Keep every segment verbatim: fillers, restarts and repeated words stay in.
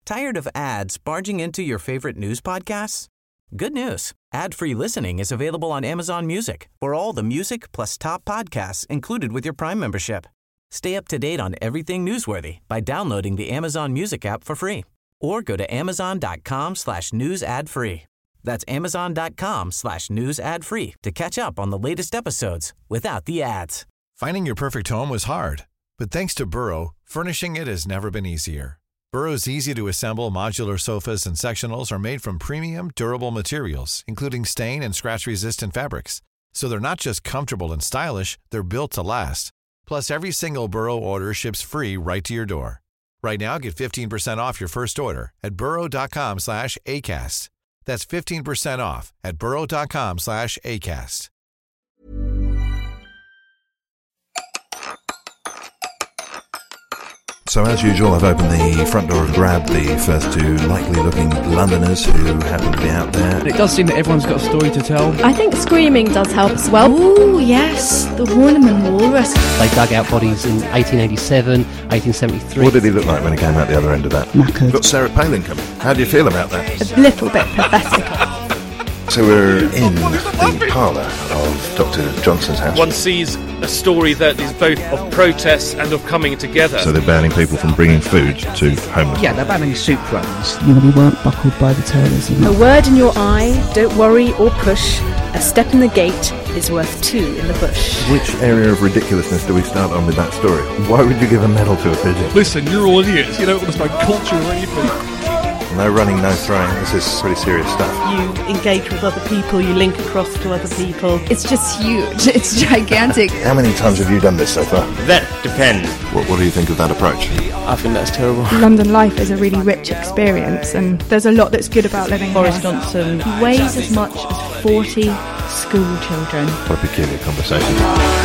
Tired of ads barging into your favorite news podcasts? Good news. Ad-free listening is available on Amazon Music for all the music plus top podcasts included with your Prime membership. Stay up to date on everything newsworthy by downloading the Amazon Music app for free or go to amazon.com slash news ad free. That's amazon.com slash news ad free to catch up on the latest episodes without the ads. Finding your perfect home was hard, but thanks to Burrow, furnishing it has never been easier. Burrow's easy-to-assemble modular sofas and sectionals are made from premium, durable materials, including stain and scratch-resistant fabrics. So they're not just comfortable and stylish, they're built to last. Plus, every single Burrow order ships free right to your door. Right now, get fifteen percent off your first order at burrow.com slash ACAST. That's fifteen percent off at burrow.com slash ACAST. So as usual, I've opened the front door and grabbed the first two likely-looking Londoners who happen to be out there. It does seem that everyone's got a story to tell. I think screaming does help as well. Ooh, yes, the Horniman Walrus. They dug out bodies in eighteen eighty-seven, eighteen seventy-three. What did he look like when he came out the other end of that? Knackered. Got Sarah Palin coming. How do you feel about that? A little bit pathetic. So we're in the parlour of Doctor Johnson's house. One sees a story that is both of protest and of coming together. So they're banning people from bringing food to homeless. Yeah, they're banning soup runs. You know, we weren't buckled by the tailors. You know? A word in your eye, don't worry or push. A step in the gate is worth two in the bush. Which area of ridiculousn's do we start on with that story? Why would you give a medal to a pigeon? Listen, you're all idiots. You don't understand culture or anything. No running, no throwing. This is pretty serious stuff. You engage with other people, you link across to other people. It's just huge. It's gigantic. How many times have you done this so far? That depends. What, what do you think of that approach? I think that's terrible. London life is a really rich experience, and there's a lot that's good about living Boris here. Johnson weighs as much as forty school children. What a peculiar conversation.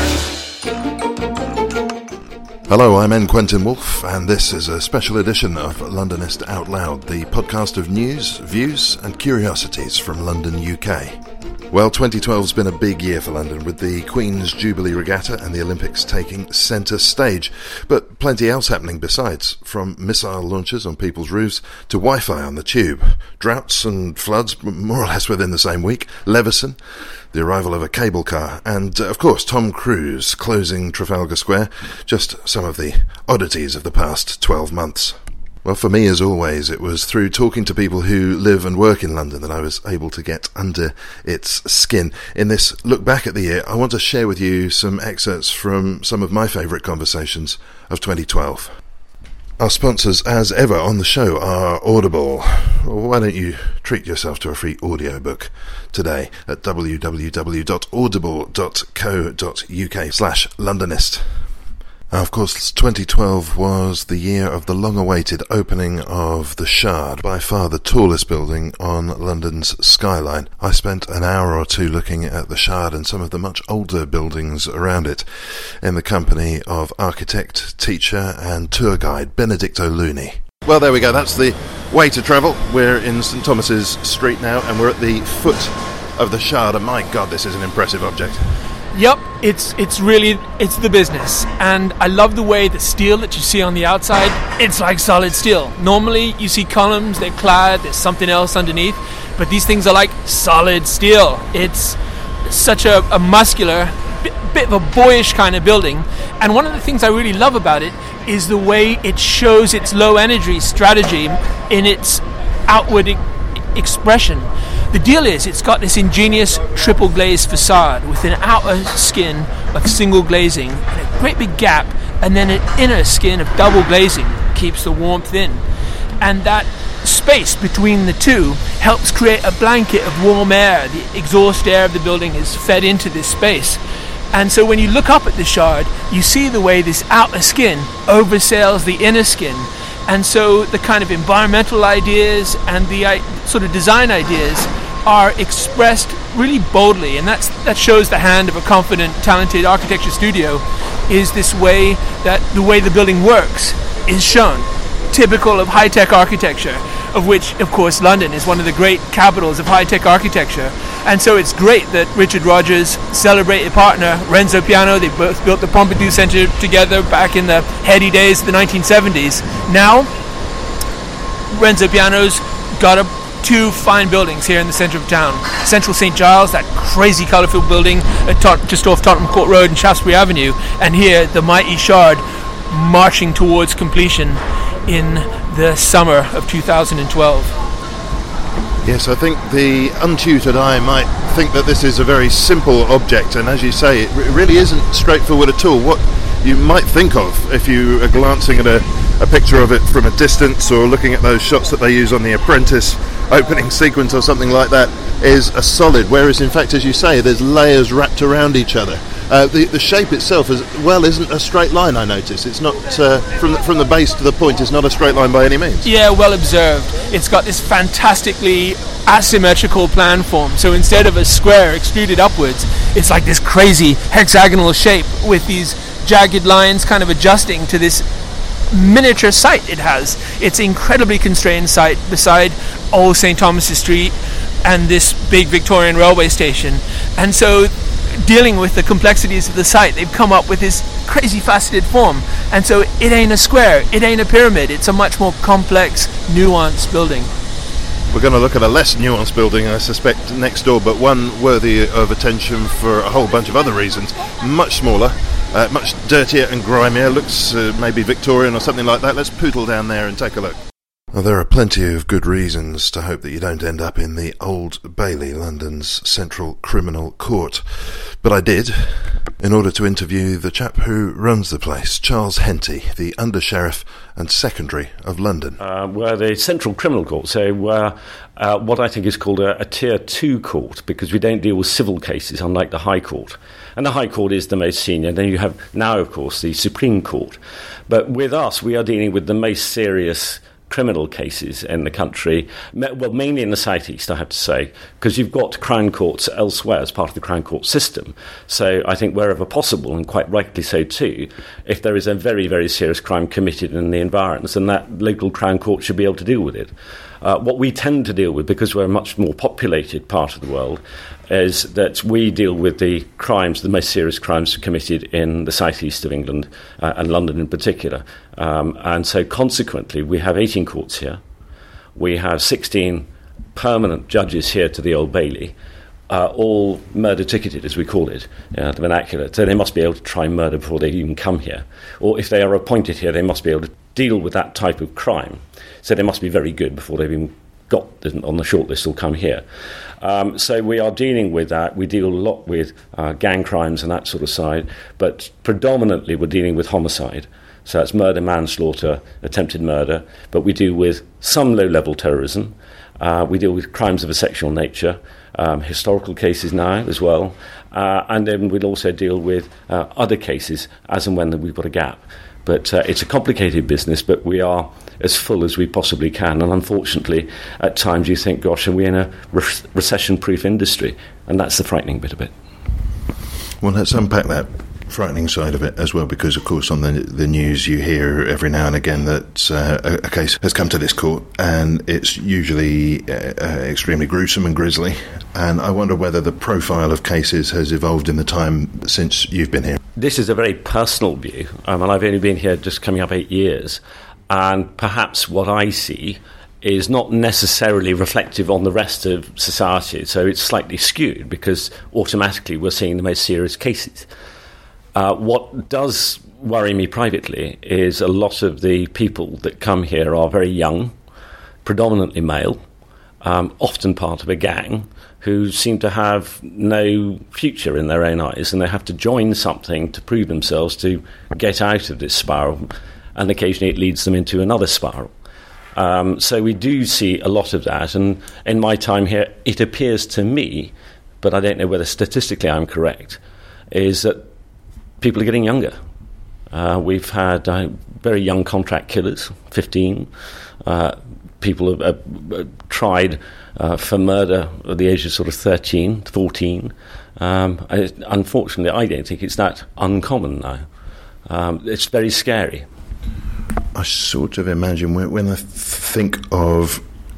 Hello, I'm N. Quentin Woolf, and this is a special edition of Londonist Out Loud, the podcast of news, views and curiosities from London, U K. Well, twenty twelve's been a big year for London, with the Queen's Jubilee Regatta and the Olympics taking centre stage. But plenty else happening besides, from missile launches on people's roofs to Wi-Fi on the tube, droughts and floods more or less within the same week, Leveson, the arrival of a cable car, and, uh, of course, Tom Cruise closing Trafalgar Square, just some of the oddities of the past twelve months. Well, for me, as always, it was through talking to people who live and work in London that I was able to get under its skin. In this look back at the year, I want to share with you some excerpts from some of my favourite conversations of twenty twelve. Our sponsors, as ever, on the show are Audible. Why don't you treat yourself to a free audiobook today at www.audible.co.uk slash Londonist. Now, of course, twenty twelve was the year of the long-awaited opening of the Shard, by far the tallest building on London's skyline. I spent an hour or two looking at the Shard and some of the much older buildings around it, in the company of architect, teacher and tour guide Benedict O'Looney. Well, there we go, that's the way to travel. We're in St Thomas's Street now, and we're at the foot of the Shard, and my God, this is an impressive object. Yep, it's it's really, it's the business. And I love the way the steel that you see on the outside, it's like solid steel. Normally you see columns, they're clad, there's something else underneath, but these things are like solid steel. It's such a, a muscular, bit, bit of a boyish kind of building. And one of the things I really love about it is the way it shows its low energy strategy in its outward e- expression. The deal is, it's got this ingenious triple glazed facade with an outer skin of single glazing and a great big gap, and then an inner skin of double glazing keeps the warmth in. And that space between the two helps create a blanket of warm air. The exhaust air of the building is fed into this space. And so when you look up at the Shard, you see the way this outer skin oversails the inner skin. And so the kind of environmental ideas and the uh, sort of design ideas are expressed really boldly, and that's that shows the hand of a confident, talented architecture studio, is this way that the way the building works is shown, typical of high-tech architecture, of which, of course, London is one of the great capitals of high-tech architecture. And so it's great that Richard Rogers' celebrated partner, Renzo Piano, they both built the Pompidou Centre together back in the heady days of the nineteen seventies. Now, Renzo Piano's got a, two fine buildings here in the centre of town. Central Saint Giles, that crazy colourful building at Tot- just off Tottenham Court Road and Shaftesbury Avenue, and here the mighty Shard marching towards completion in the summer of two thousand twelve. Yes, I think the untutored eye might think that this is a very simple object, and as you say, it r- really isn't straightforward at all. What you might think of if you are glancing at a, a picture of it from a distance, or looking at those shots that they use on The Apprentice opening sequence or something like that, is a solid, whereas in fact, as you say, there's layers wrapped around each other. Uh, the, the shape itself as well isn't a straight line, I notice. It's not, uh, from, the, from the base to the point, it's not a straight line by any means. Yeah, well observed. It's got this fantastically asymmetrical plan form. So instead of a square extruded upwards, it's like this crazy hexagonal shape with these jagged lines kind of adjusting to this miniature site it has. It's an incredibly constrained site beside Old Saint Thomas's Street and this big Victorian railway station. And so, dealing with the complexities of the site, they've come up with this crazy faceted form. And so it ain't a square, it ain't a pyramid, it's a much more complex, nuanced building. We're going to look at a less nuanced building, I suspect, next door, but one worthy of attention for a whole bunch of other reasons. Much smaller, uh, much dirtier and grimier, looks uh, maybe Victorian or something like that. Let's poodle down there and take a look. Well, there are plenty of good reasons to hope that you don't end up in the Old Bailey, London's Central Criminal Court. But I did, in order to interview the chap who runs the place, Charles Henty, the Under-Sheriff and Secondary of London. Uh, we're the Central Criminal Court, so we're uh, what I think is called a, a Tier two court, because we don't deal with civil cases, unlike the High Court. And the High Court is the most senior. Then you have now, of course, the Supreme Court. But with us, we are dealing with the most serious criminal cases in the country, well, mainly in the southeast, I have to say, because you've got Crown Courts elsewhere as part of the Crown Court system. So I think wherever possible, and quite rightly so too, if there is a very, very serious crime committed in the environs, then that local Crown Court should be able to deal with it. Uh, what we tend to deal with, because we're a much more populated part of the world, is that we deal with the crimes, the most serious crimes committed in the southeast of England, uh, and London in particular. Um, and so consequently, we have eighteen courts here. We have sixteen permanent judges here to the Old Bailey, uh, all murder ticketed, as we call it, uh, the vernacular. So they must be able to try murder before they even come here. Or if they are appointed here, they must be able to deal with that type of crime. So they must be very good before they've even got on the shortlist or come here. Um, so we are dealing with that. We deal a lot with uh, gang crimes and that sort of side, but predominantly we're dealing with homicide. So that's murder, manslaughter, attempted murder, but we deal with some low-level terrorism. Uh, we deal with crimes of a sexual nature, um, historical cases now as well, uh, and then we'll also deal with uh, other cases as and when we've got a gap. But uh, it's a complicated business, but we are as full as we possibly can. And unfortunately, at times you think, gosh, are we in a re- recession-proof industry? And that's the frightening bit of it. Well, let's unpack that frightening side of it as well, because, of course, on the the news you hear every now and again that uh, a, a case has come to this court, and it's usually uh, uh, extremely gruesome and grisly. And I wonder whether the profile of cases has evolved in the time since you've been here. This is a very personal view, um, and I've only been here just coming up eight years, and perhaps what I see is not necessarily reflective on the rest of society, so it's slightly skewed because automatically we're seeing the most serious cases. Uh, what does worry me privately is a lot of the people that come here are very young, predominantly male, um, often part of a gang, who seem to have no future in their own eyes, and they have to join something to prove themselves to get out of this spiral, and occasionally it leads them into another spiral. Um, so we do see a lot of that, and in my time here, it appears to me, but I don't know whether statistically I'm correct, is that people are getting younger. Uh, we've had uh, very young contract killers, fifteen. Uh, people have uh, tried uh, for murder at the age of sort of thirteen, fourteen. Um, I, unfortunately, I don't think it's that uncommon now. Um, it's very scary. I sort of imagine when, when I think of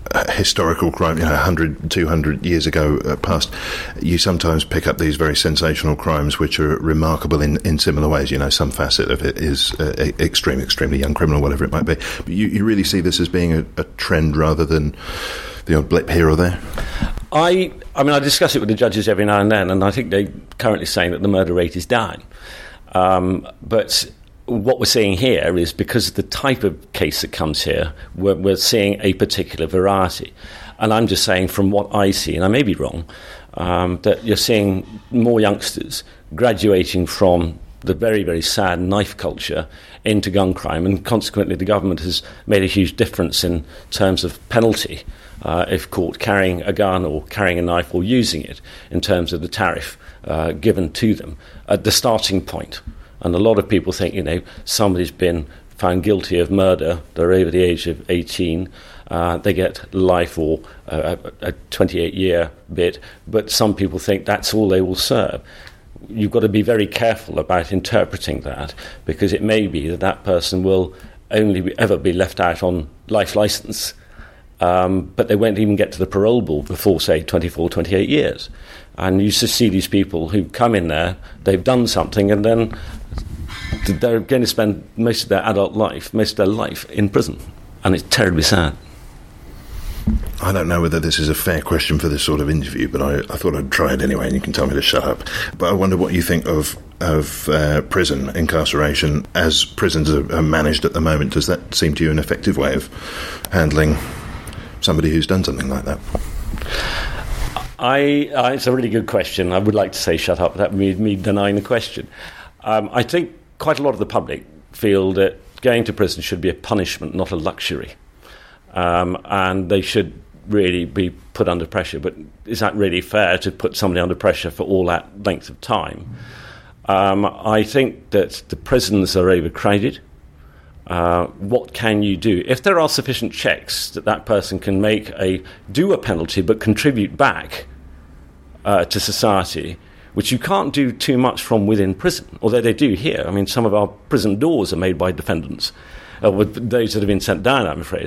uh, historical crime, you know, one hundred, two hundred years ago uh, past, you sometimes pick up these very sensational crimes which are remarkable in, in similar ways. You know, some facet of it is uh, extreme, extremely young criminal, whatever it might be. But you, you really see this as being a, a trend rather than the odd blip here or there? I, I mean, I discuss it with the judges every now and then, and I think they're currently saying that the murder rate is down. Um, but what we're seeing here is, because of the type of case that comes here, we're, we're seeing a particular variety. And I'm just saying, from what I see, and I may be wrong, um, that you're seeing more youngsters graduating from the very, very sad knife culture into gun crime, and consequently the government has made a huge difference in terms of penalty uh, if caught carrying a gun or carrying a knife or using it, in terms of the tariff uh, given to them at the starting point. And a lot of people think, you know, somebody's been found guilty of murder, they're over the age of eighteen, uh, they get life or uh, a twenty-eight year bit, but some people think that's all they will serve. You've got to be very careful about interpreting that, because it may be that that person will only be, ever be left out on life licence, um, but they won't even get to the parole board before, say, twenty-four, twenty-eight years. And you just see these people who come in there, they've done something, and then they're going to spend most of their adult life, most of their life in prison. And it's terribly sad. I don't know whether this is a fair question for this sort of interview, but I, I thought I'd try it anyway, and you can tell me to shut up. But I wonder what you think of of uh, prison incarceration as prisons are, are managed at the moment. Does that seem to you an effective way of handling somebody who's done something like that? I, uh, it's a really good question. I would like to say shut up. That would be me denying the question. Um, I think quite a lot of the public feel that going to prison should be a punishment, not a luxury. Um, and they should really be put under pressure. But is that really fair to put somebody under pressure for all that length of time? Um, I think that the prisons are overcrowded. Uh, what can you do? If there are sufficient checks that that person can make a do a penalty but contribute back uh, to society, which you can't do too much from within prison, although they do here. I mean, some of our prison doors are made by defendants, uh, with those that have been sent down, I'm afraid.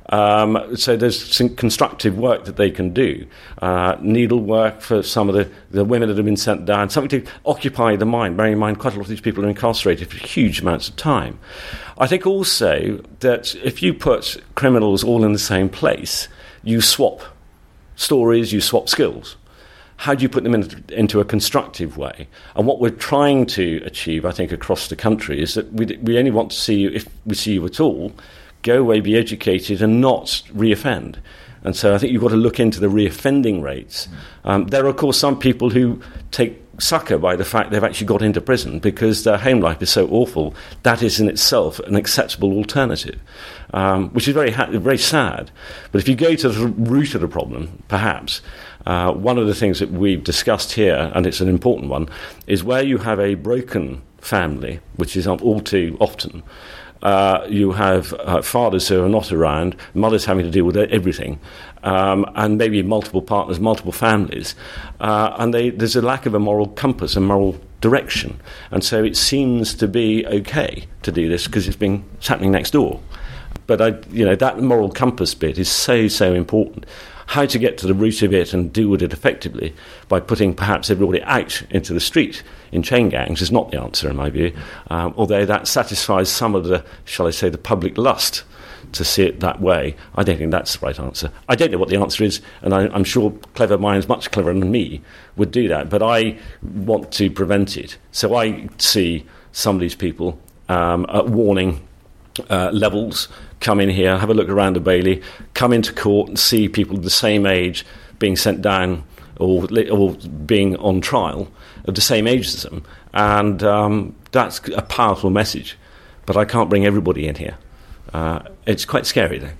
Um, so there's some constructive work that they can do. Uh, needlework for some of the, the women that have been sent down, something to occupy the mind, bearing in mind quite a lot of these people are incarcerated for huge amounts of time. I think also that if you put criminals all in the same place, you swap stories, you swap skills. How do you put them in, into a constructive way? And what we're trying to achieve, I think, across the country is that we, we only want to see you, if we see you at all, go away, be educated, and not reoffend. And so I think you've got to look into the reoffending rates. Um, there are, of course, some people who take succour by the fact they've actually got into prison because their home life is so awful. That is in itself an acceptable alternative, um, which is very, ha- very sad. But if you go to the root of the problem, perhaps, uh, one of the things that we've discussed here, and it's an important one, is where you have a broken family, which is all too often, Uh, you have uh, fathers who are not around, mothers having to deal with everything, um, and maybe multiple partners, multiple families, uh, and they, there's a lack of a moral compass, a moral direction. And so it seems to be okay to do this because it's been it's happening next door. But I, you know, that moral compass bit is so, so important. How to get to the root of it and deal with it effectively by putting perhaps everybody out into the street in chain gangs is not the answer, in my view, um, although that satisfies some of the, shall I say, the public lust to see it that way. I don't think that's the right answer. I don't know what the answer is, and I, I'm sure clever minds, much cleverer than me, would do that, but I want to prevent it. So I see some of these people um, at warning uh, levels come in here, have a look around the Bailey, come into court and see people the same age being sent down or, or being on trial of the same age as them. And um, that's a powerful message. But I can't bring everybody in here. Uh, it's quite scary, though.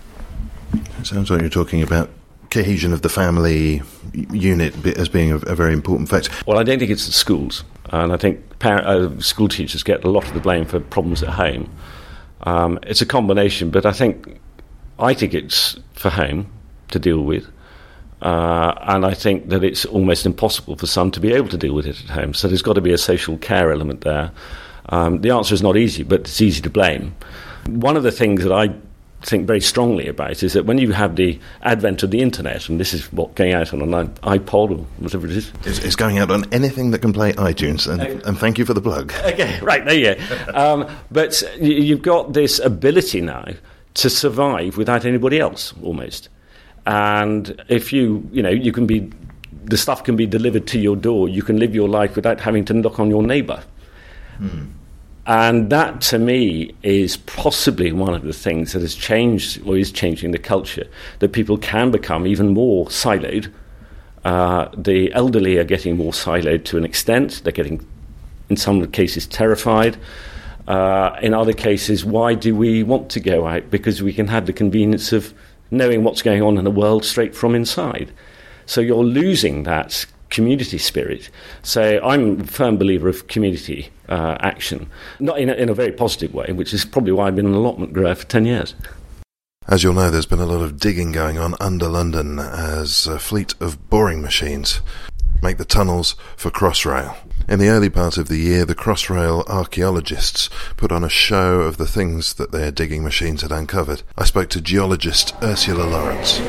It sounds like you're talking about cohesion of the family unit as being a, a very important factor. Well, I don't think it's the schools. And I think parent, uh, school teachers get a lot of the blame for problems at home. Um, it's a combination, but I think I think it's for home to deal with, uh, and I think that it's almost impossible for some to be able to deal with it at home. So there's got to be a social care element there. Um, the answer is not easy, but it's easy to blame. One of the things that I think very strongly about is that when you have the advent of the internet, and this is what going out on an iPod or whatever it is. It's, it's going out on anything that can play iTunes, and, okay. and thank you for the plug. Okay, right, there you go. Um, but you've got this ability now to survive without anybody else, almost. And if you, you know, you can be, the stuff can be delivered to your door, you can live your life without having to knock on your neighbour. Hmm. And that, to me, is possibly one of the things that has changed or is changing the culture, that people can become even more siloed. Uh, the elderly are getting more siloed to an extent. They're getting, in some cases, terrified. Uh, in other cases, why do we want to go out? Because we can have the convenience of knowing what's going on in the world straight from inside. So you're losing that community spirit. So I'm a firm believer of community uh, action, not in a, in a very positive way, which is probably why I've been an allotment grower for ten years. As you'll know, there's been a lot of digging going on under London as a fleet of boring machines make the tunnels for Crossrail. In the early part of the year, the Crossrail archaeologists put on a show of the things that their digging machines had uncovered. I spoke to geologist Ursula Lawrence.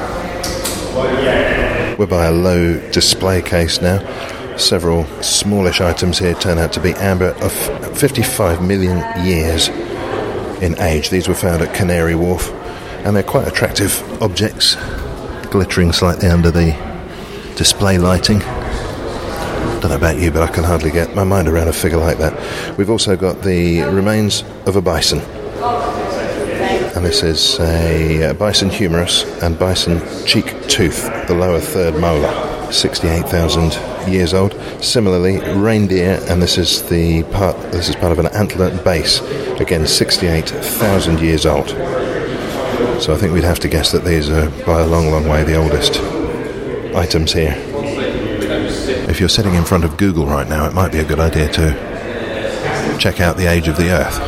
We're by a low display case now. Several smallish items here turn out to be amber of fifty-five million years in age. These were found at Canary Wharf, and they're quite attractive objects, glittering slightly under the display lighting. Don't know about you, but I can hardly get my mind around a figure like that. We've also got the remains of a bison. And this is a bison humerus and bison cheek tooth, the lower third molar, sixty-eight thousand years old. Similarly, reindeer, and this is the part. This is part of an antler base, again sixty-eight thousand years old. So I think we'd have to guess that these are by a long, long way the oldest items here. If you're sitting in front of Google right now, it might be a good idea to check out the age of the Earth.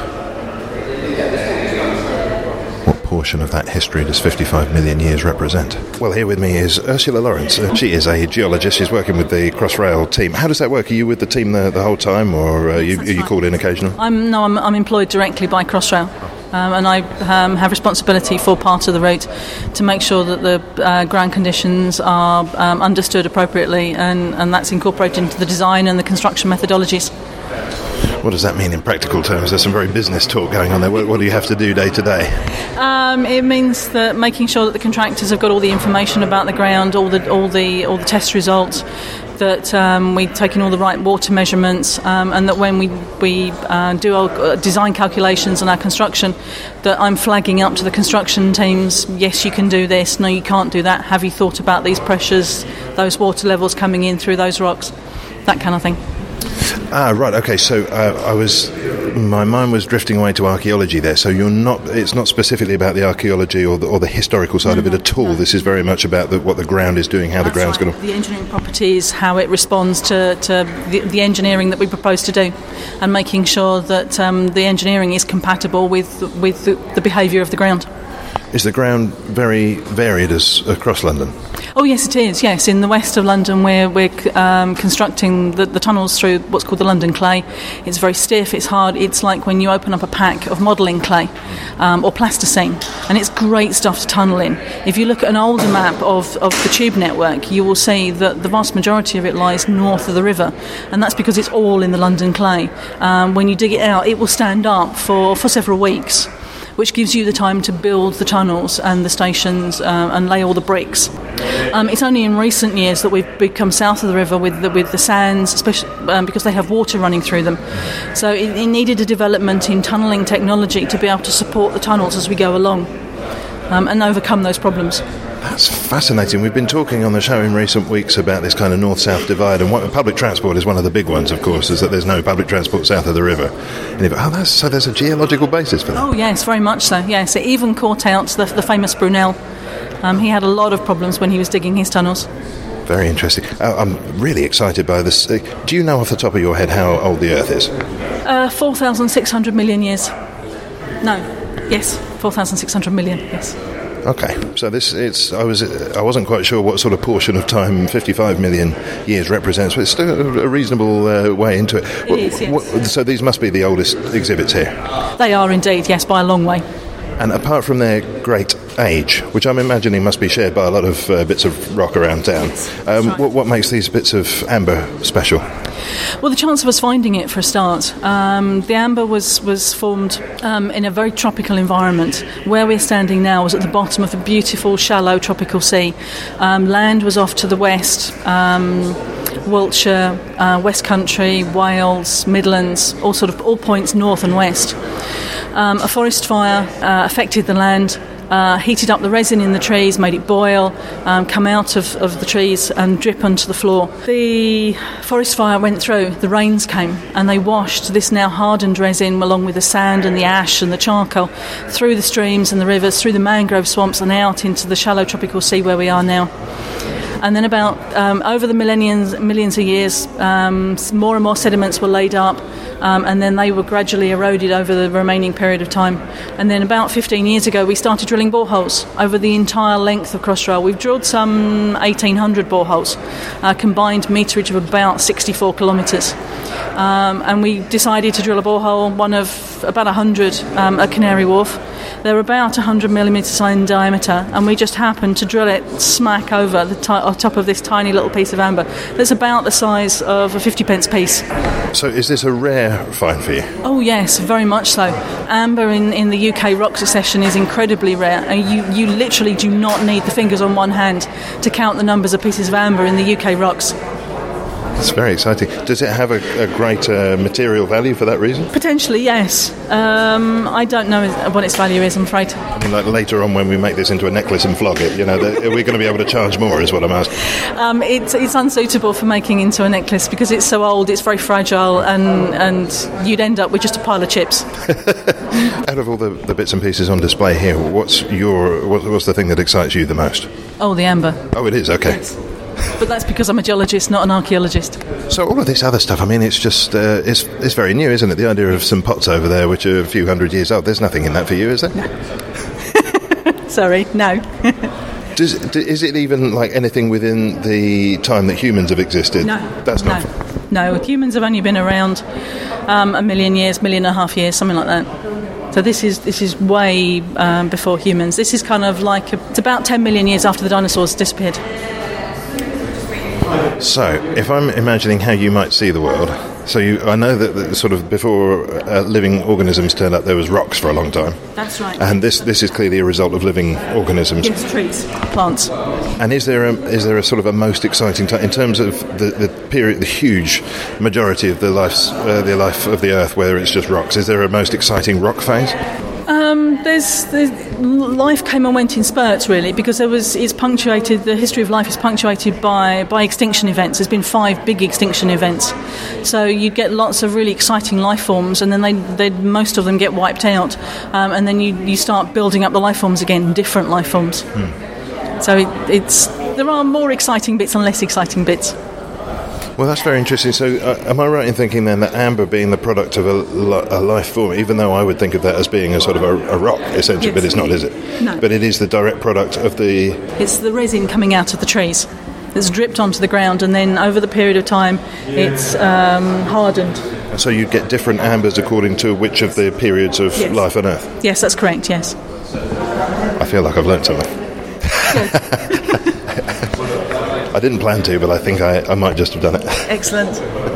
What portion of that history does fifty-five million years represent? Well, here with me is Ursula Lawrence. Uh, she is a geologist. She's working with the Crossrail team. How does that work? Are you with the team the, the whole time, or uh, you, are you called in occasionally? I'm no, I'm, I'm employed directly by Crossrail. Um, and I um, have responsibility for part of the route to make sure that the uh, ground conditions are um, understood appropriately, and, and that's incorporated into the design and the construction methodologies. What does that mean in practical terms? There's some very business talk going on there. What, what do you have to do day to day? Um, it means that making sure that the contractors have got all the information about the ground, all the all the all the test results, that um, we're taking all the right water measurements, um, and that when we we uh, do our design calculations and our construction, that I'm flagging up to the construction teams, yes, you can do this, no, you can't do that, have you thought about these pressures, those water levels coming in through those rocks, that kind of thing. Ah, right, okay, so uh, I was, my mind was drifting away to archaeology there, so you're not, it's not specifically about the archaeology or the, or the historical side no, of it at all, no. This is very much about the, what the ground is doing, how That's the ground's right. going to... The engineering properties, how it responds to, to the, the engineering that we propose to do, and making sure that um, the engineering is compatible with, with the, the behaviour of the ground. Is the ground very varied as across London? Oh yes, it is. Yes, in the west of London, we're we're um, constructing the, the tunnels through what's called the London clay. It's very stiff. It's hard. It's like when you open up a pack of modelling clay um, or plasticine, and it's great stuff to tunnel in. If you look at an older map of, of the tube network, you will see that the vast majority of it lies north of the river, and that's because it's all in the London clay. Um, when you dig it out, it will stand up for, for several weeks, which gives you the time to build the tunnels and the stations uh, and lay all the bricks. Um, it's only in recent years that we've become south of the river with the, with the sands, especially um, because they have water running through them. So it, it needed a development in tunnelling technology to be able to support the tunnels as we go along um, and overcome those problems. That's fascinating. We've been talking on the show in recent weeks about this kind of north-south divide, and what, public transport is one of the big ones, of course, is that there's no public transport south of the river. And if, oh, that's, so there's a geological basis for that? Oh, yes, very much so, yes. It even caught out the, the famous Brunel. Um, he had a lot of problems when he was digging his tunnels. Very interesting. Uh, I'm really excited by this. Uh, do you know off the top of your head how old the Earth is? Uh, four thousand six hundred million years. No, yes, four thousand six hundred million, yes. Okay, so this it's I was I wasn't quite sure what sort of portion of time fifty-five million years represents, but it's still a reasonable uh, way into it. It what, is, yes. What, so these must be the oldest exhibits here? They are indeed, yes, by a long way. And apart from their great age, which I'm imagining must be shared by a lot of uh, bits of rock around town, um, right. what, what makes these bits of amber special? Well, the chance of us finding it for a start. Um, the amber was, was formed um, in a very tropical environment. Where we're standing now was at the bottom of a beautiful, shallow tropical sea. Um, land was off to the west, um, Wiltshire, uh, West Country, Wales, Midlands, all sort of all points north and west. Um, a forest fire uh, affected the land, uh, heated up the resin in the trees, made it boil, um, come out of, of the trees and drip onto the floor. The forest fire went through, the rains came, and they washed this now hardened resin along with the sand and the ash and the charcoal through the streams and the rivers, through the mangrove swamps and out into the shallow tropical sea where we are now. And then about um, over the millenniums, millions of years, um, more and more sediments were laid up, um, and then they were gradually eroded over the remaining period of time. And then about fifteen years ago, we started drilling boreholes over the entire length of Crossrail. We've drilled some eighteen hundred boreholes, a combined meterage of about sixty-four kilometres. Um, and we decided to drill a borehole, one of about one hundred um, at Canary Wharf. They're about one hundred millimetres in diameter, and we just happened to drill it smack over the t- on top of this tiny little piece of amber that's about the size of a fifty pence piece. So is this a rare find for you? Oh yes, very much so. Amber in, in the U K rock succession is incredibly rare, and you, you literally do not need the fingers on one hand to count the numbers of pieces of amber in the U K rocks. It's very exciting. Does it have a, a great uh, material value for that reason? Potentially, yes. Um, I don't know what its value is, I'm afraid. I mean, like later on when we make this into a necklace and flog it, you know, the, are we going to be able to charge more, is what I'm asking? Um, it's, it's unsuitable for making into a necklace because it's so old, it's very fragile, and, and you'd end up with just a pile of chips. Out of all the, the bits and pieces on display here, what's your what, what's the thing that excites you the most? Oh, the amber. Oh, it is, okay. Yes. But that's because I'm a geologist, not an archaeologist. So all of this other stuff, I mean, it's just, uh, it's, it's very new, isn't it? The idea of some pots over there, which are a few hundred years old, there's nothing in that for you, is there? No. Sorry, no. Does, is it even like anything within the time that humans have existed? No. That's not. No, no. Humans have only been around um, a million years, million and a half years, something like that. So this is this is way um, before humans. This is kind of like a, it's about ten million years after the dinosaurs disappeared. So, if I'm imagining how you might see the world, so you, I know that, that sort of before uh, living organisms turned up, there was rocks for a long time. That's right. And this this is clearly a result of living organisms. Yes, trees, plants. And is there a, is there a sort of a most exciting time in terms of the, the period, the huge majority of the life's uh, the life of the Earth, where it's just rocks? Is there a most exciting rock phase? Um, there's, there's life came and went in spurts, really, because there was it's punctuated. The history of life is punctuated by, by extinction events. There's been five big extinction events, so you get lots of really exciting life forms, and then they, they most of them get wiped out, um, and then you, you start building up the life forms again, different life forms. Hmm. So it, it's there are more exciting bits and less exciting bits. Well, that's very interesting. So, uh, am I right in thinking then that amber being the product of a, a life form, even though I would think of that as being a sort of a, a rock, essentially, yes. But it's not, is it? No. But it is the direct product of the... It's the resin coming out of the trees. It's dripped onto the ground, and then over the period of time, it's um, hardened. So you get different ambers according to which of the periods of yes. life on Earth? Yes, that's correct, yes. I feel like I've learnt something. I didn't plan to, but I think I, I might just have done it. Excellent.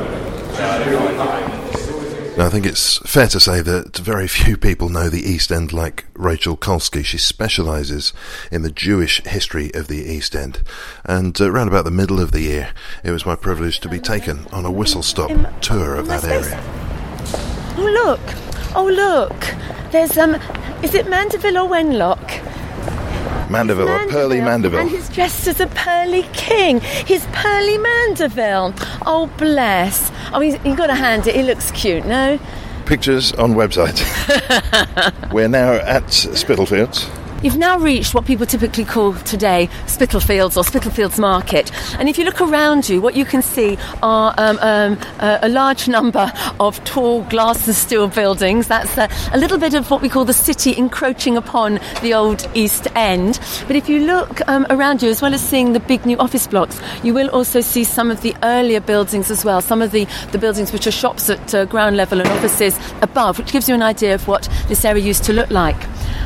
Now, I think it's fair to say that very few people know the East End like Rachel Kolsky. She specialises in the Jewish history of the East End. And uh, around about the middle of the year, it was my privilege to be taken on a whistle-stop um, tour of that area. Oh, look. Oh, look. There's, um, is it Mandeville or Wenlock? Mandeville, Mandeville, or Pearly Mandeville. And he's dressed as a pearly king. He's Pearly Mandeville. Oh, bless. Oh, he's, you've got to hand it. He looks cute, no? Pictures on website. We're now at Spitalfields. You've now reached what people typically call today Spitalfields or Spitalfields Market. And if you look around you, what you can see are um, um, uh, a large number of tall glass and steel buildings. That's uh, a little bit of what we call the city encroaching upon the old East End. But if you look um, around you, as well as seeing the big new office blocks, you will also see some of the earlier buildings as well, some of the, the buildings which are shops at uh, ground level and offices above, which gives you an idea of what this area used to look like.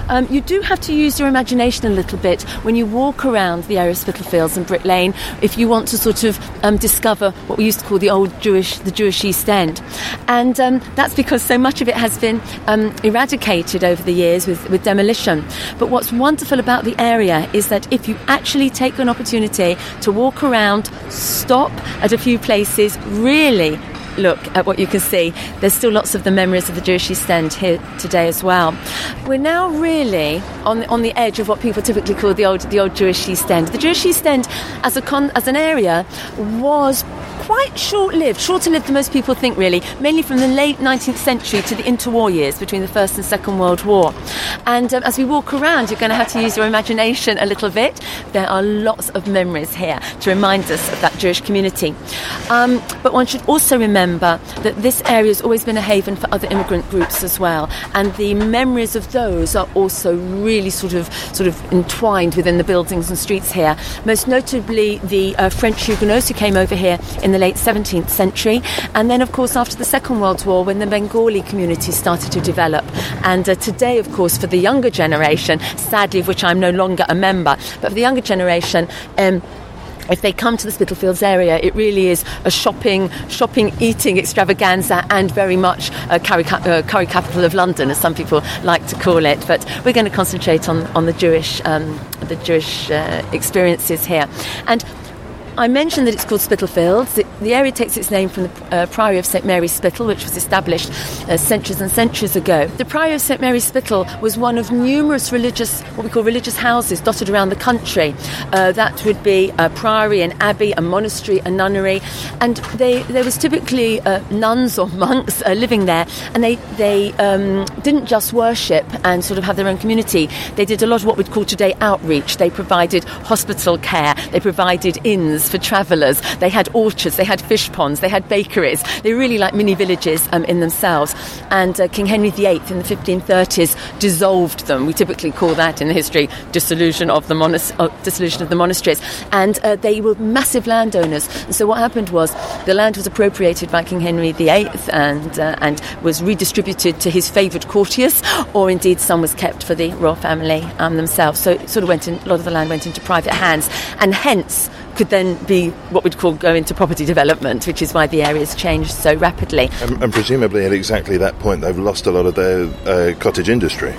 Um, you do have to use your imagination a little bit when you walk around the area of Spitalfields and Brick Lane if you want to sort of um, discover what we used to call the old Jewish, the Jewish East End. And um, that's because so much of it has been um, eradicated over the years with, with demolition. But what's wonderful about the area is that if you actually take an opportunity to walk around, stop at a few places, really look at what you can see, there's still lots of the memories of the Jewish East End here today as well. We're now really on the, on the edge of what people typically call the old the old Jewish East End. The Jewish East End as a con, as an area was quite short-lived, shorter lived than most people think, really, mainly from the late nineteenth century to the interwar years between the First and Second World War. And um, as we walk around, you're going to have to use your imagination a little bit. There are lots of memories here to remind us of that Jewish community. Um, but one should also remember that this area has always been a haven for other immigrant groups as well, and the memories of those are also really sort of sort of entwined within the buildings and streets here. Most notably, the uh, French Huguenots who came over here in the late seventeenth century, and then of course after the Second World War when the Bengali community started to develop. And uh, today, of course, for the younger generation, sadly of which I'm no longer a member, but for the younger generation, um, if they come to the Spitalfields area, it really is a shopping, shopping, eating extravaganza, and very much a curry, uh, curry capital of London, as some people like to call it. But we're going to concentrate on, on the Jewish, um, the Jewish uh, experiences here. And I mentioned that it's called Spitalfields. It, the area takes its name from the uh, Priory of Saint Mary's Spital, which was established uh, centuries and centuries ago. The Priory of Saint Mary's Spital was one of numerous religious, what we call religious houses dotted around the country. Uh, that would be a priory, an abbey, a monastery, a nunnery, and they, there was typically uh, nuns or monks uh, living there, and they, they um, didn't just worship and sort of have their own community. They did a lot of what we'd call today outreach. They provided hospital care, they provided inns for travellers, they had orchards, they had fish ponds, they had bakeries. They were really like mini villages um, in themselves. And uh, King Henry the Eighth in the fifteen thirties dissolved them. We typically call that in the history dissolution of the, monas- uh, dissolution of the monasteries. And uh, they were massive landowners. And so what happened was the land was appropriated by King Henry the Eighth and, uh, and was redistributed to his favoured courtiers, or indeed some was kept for the royal family um, themselves. So it sort of went in, a lot of the land went into private hands, and hence could then be what we'd call go into property development, which is why the area's changed so rapidly. And, and presumably at exactly that point they've lost a lot of their uh, cottage industry.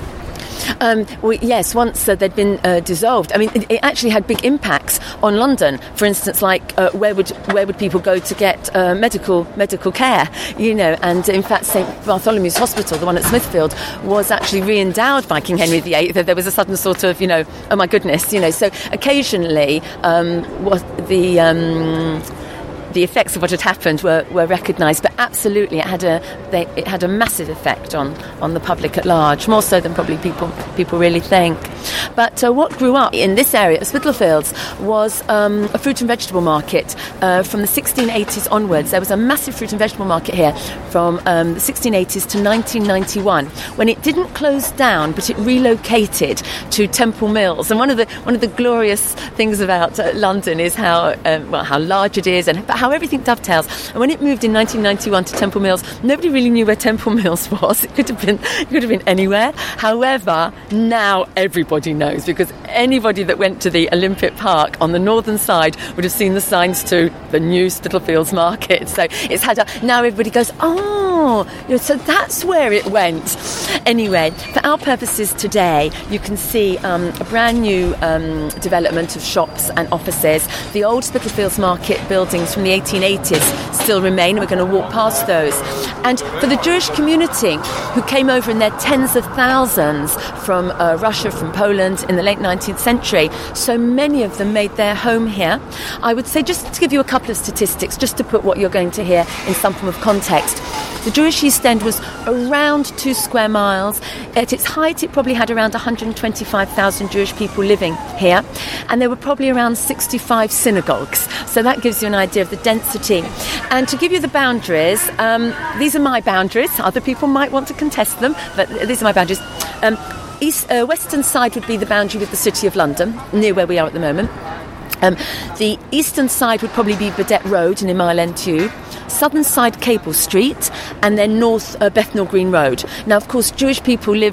Um, well, yes, once uh, they'd been uh, dissolved. I mean, it, it actually had big impacts on London. For instance, like uh, where would where would people go to get uh, medical medical care? You know, and in fact, Saint Bartholomew's Hospital, the one at Smithfield, was actually re-endowed by King Henry the Eighth. There was a sudden sort of, you know, oh my goodness, you know. So occasionally, um, what the um, the effects of what had happened were, were recognised, but absolutely it had a they, it had a massive effect on, on the public at large, more so than probably people people really think. But uh, what grew up in this area of Spitalfields was um, a fruit and vegetable market. Uh, from the sixteen eighties onwards, there was a massive fruit and vegetable market here from um, the sixteen eighties to nineteen ninety-one, when it didn't close down, but it relocated to Temple Mills. And one of the one of the glorious things about uh, London is how um, well how large it is, and how everything dovetails. And when it moved in nineteen ninety-one to Temple Mills, nobody really knew where Temple Mills was. It could have been it could have been anywhere. However, now everybody knows, because anybody that went to the Olympic Park on the northern side would have seen the signs to the new Spitalfields Market. So it's had a, now everybody goes, oh, you know, so that's where it went. Anyway, for our purposes today, you can see um, a brand new um, development of shops and offices. The old Spitalfields Market buildings from the eighteen eighties still remain. We're going to walk past those. And for the Jewish community who came over in their tens of thousands from uh, Russia, from Poland in the late nineteenth century, so many of them made their home here. I would say, just to give you a couple of statistics, just to put what you're going to hear in some form of context, the Jewish East End was around two square miles. At its height, it probably had around one hundred twenty-five thousand Jewish people living here, and there were probably around sixty-five synagogues. So that gives you an idea of the density. And to give you the boundaries, um, these are my boundaries. Other people might want to contest them, but these are my boundaries. Um, east, uh, western side would be the boundary with the City of London, near where we are at the moment. Um, the eastern side would probably be Burdett Road and Mile End Tube. Southern side, Cable Street, and then north, uh, Bethnal Green Road. Now, of course, Jewish people lived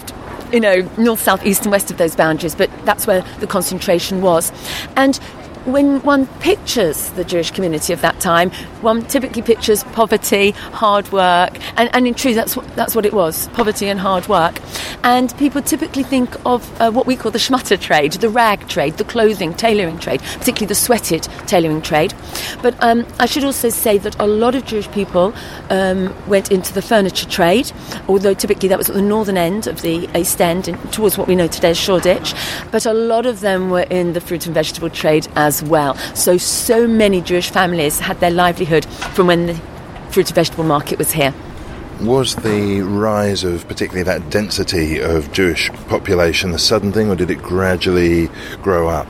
you know, north, south, east and west of those boundaries, but that's where the concentration was. And when one pictures the Jewish community of that time, one typically pictures poverty, hard work, and, and in truth that's what, that's what it was, poverty and hard work. And people typically think of uh, what we call the schmutter trade, the rag trade, the clothing, tailoring trade, particularly the sweated tailoring trade. But um, I should also say that a lot of Jewish people um, went into the furniture trade, although typically that was at the northern end of the East End, in, towards what we know today as Shoreditch. But a lot of them were in the fruit and vegetable trade as well. So, so many Jewish families had their livelihood from when the fruit and vegetable market was here. Was the rise of particularly that density of Jewish population a sudden thing, or did it gradually grow up?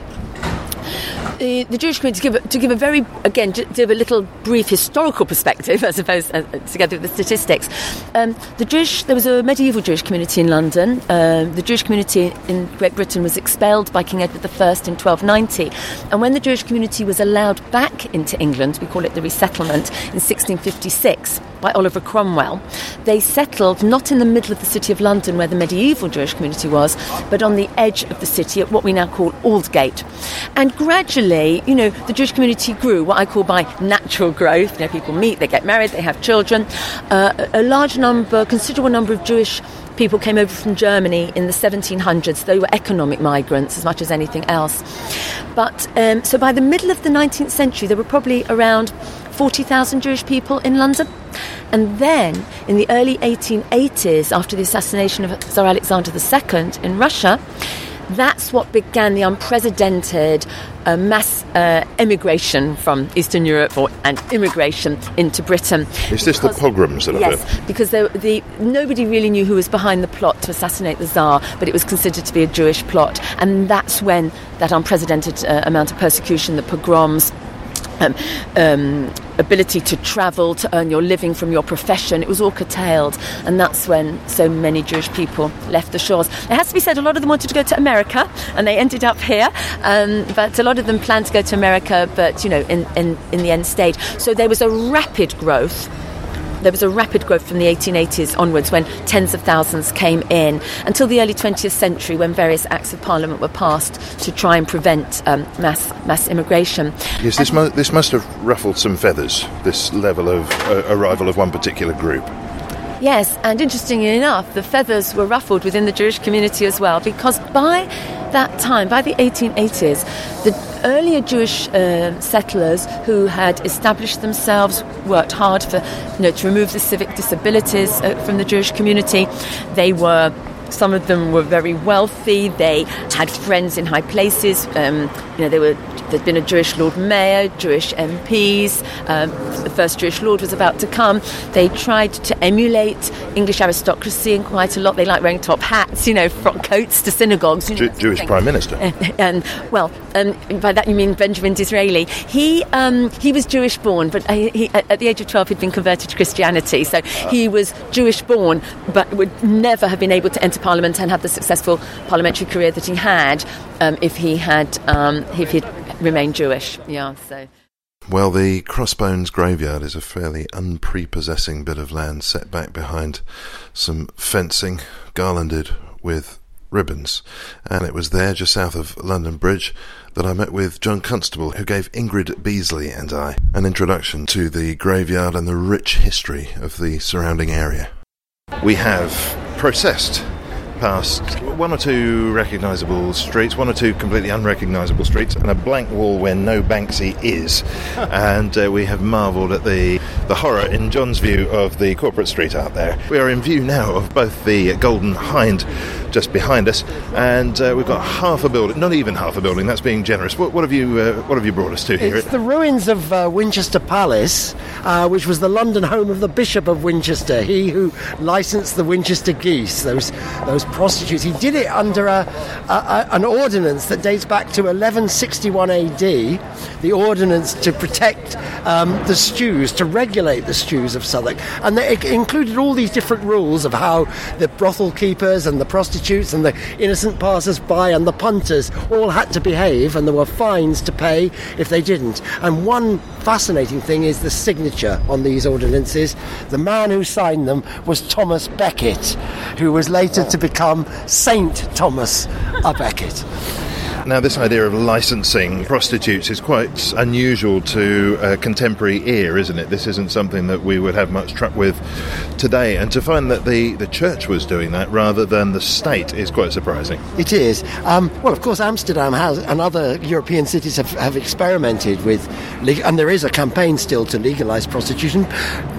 The, the Jewish community, to give, a, to give a very, again, to give a little brief historical perspective, as opposed uh, together with the statistics. Um, the Jewish, there was a medieval Jewish community in London. Uh, the Jewish community in Great Britain was expelled by King Edward the First in twelve ninety. And when the Jewish community was allowed back into England, we call it the resettlement, in sixteen fifty-six, by Oliver Cromwell, they settled not in the middle of the city of London where the medieval Jewish community was, but on the edge of the city at what we now call Aldgate. And gradually, you know, the Jewish community grew, what I call by natural growth. You know, people meet, they get married, they have children. Uh, a large number, considerable number of Jewish people came over from Germany in the seventeen hundreds. They were economic migrants as much as anything else. But um, so by the middle of the nineteenth century, there were probably around forty thousand Jewish people in London. And then, in the early eighteen eighties, after the assassination of Tsar Alexander the Second in Russia, that's what began the unprecedented uh, mass uh, emigration from Eastern Europe or, and immigration into Britain. Is this because, the pogroms that yes, have it? Because there, the, nobody really knew who was behind the plot to assassinate the Tsar, but it was considered to be a Jewish plot. And that's when that unprecedented uh, amount of persecution, the pogroms, Um, um, ability to travel, to earn your living from your profession, it was all curtailed, and that's when so many Jewish people left the shores. It has to be said, a lot of them wanted to go to America, and they ended up here, um, but a lot of them planned to go to America, but, you know, in, in, in the end stayed. So there was a rapid growth. There was a rapid growth from the eighteen eighties onwards when tens of thousands came in, until the early twentieth century when various acts of parliament were passed to try and prevent um, mass mass immigration. Yes, this, mu- this must have ruffled some feathers, this level of uh, arrival of one particular group. Yes, and interestingly enough, the feathers were ruffled within the Jewish community as well, because by that time, by the eighteen eighties, the earlier Jewish uh, settlers who had established themselves, worked hard for, you know, to remove the civic disabilities uh, from the Jewish community. They were, some of them were very wealthy. They had friends in high places. Um, you know, they were. There'd been a Jewish Lord Mayor, Jewish M Ps. Um, the first Jewish Lord was about to come. They tried to emulate English aristocracy in quite a lot. They liked wearing top hats, you know, frock coats to synagogues. You know, Jew- Jewish Prime Minister. And, and well, um, by that you mean Benjamin Disraeli. He um, he was Jewish born, but he, he, at the age of twelve he'd been converted to Christianity. So he was Jewish born, but would never have been able to enter Parliament and have the successful parliamentary career that he had um, if he had um, if he'd remained Jewish. Yeah. So. Well, the Crossbones Graveyard is a fairly unprepossessing bit of land set back behind some fencing, garlanded with ribbons. And it was there, just south of London Bridge, that I met with John Constable, who gave Ingrid Beasley and I an introduction to the graveyard and the rich history of the surrounding area. We have processed past one or two recognisable streets, one or two completely unrecognisable streets, and a blank wall where no Banksy is. And uh, we have marvelled at the, the horror in John's view of the corporate street out there. We are in view now of both the Golden Hind just behind us, and uh, we've got half a building, not even half a building, that's being generous. What, what have you uh, what have you brought us to here? It's the ruins of uh, Winchester Palace, uh, which was the London home of the Bishop of Winchester, he who licensed the Winchester geese, those those prostitutes. He did it under a, a, a, an ordinance that dates back to eleven sixty-one A D, the ordinance to protect um, the stews, to regulate the stews of Southwark. And it included all these different rules of how the brothel keepers and the prostitutes prostitutes and the innocent passers-by and the punters all had to behave, and there were fines to pay if they didn't. And one fascinating thing is the signature on these ordinances. The man who signed them was Thomas Becket, who was later to become Saint Thomas a Becket. Now, this idea of licensing prostitutes is quite unusual to a contemporary ear, isn't it? This isn't something that we would have much truck with today. And to find that the, the church was doing that rather than the state is quite surprising. It is. Um, well, of course, Amsterdam has, and other European cities have, have experimented with, and there is a campaign still to legalise prostitution,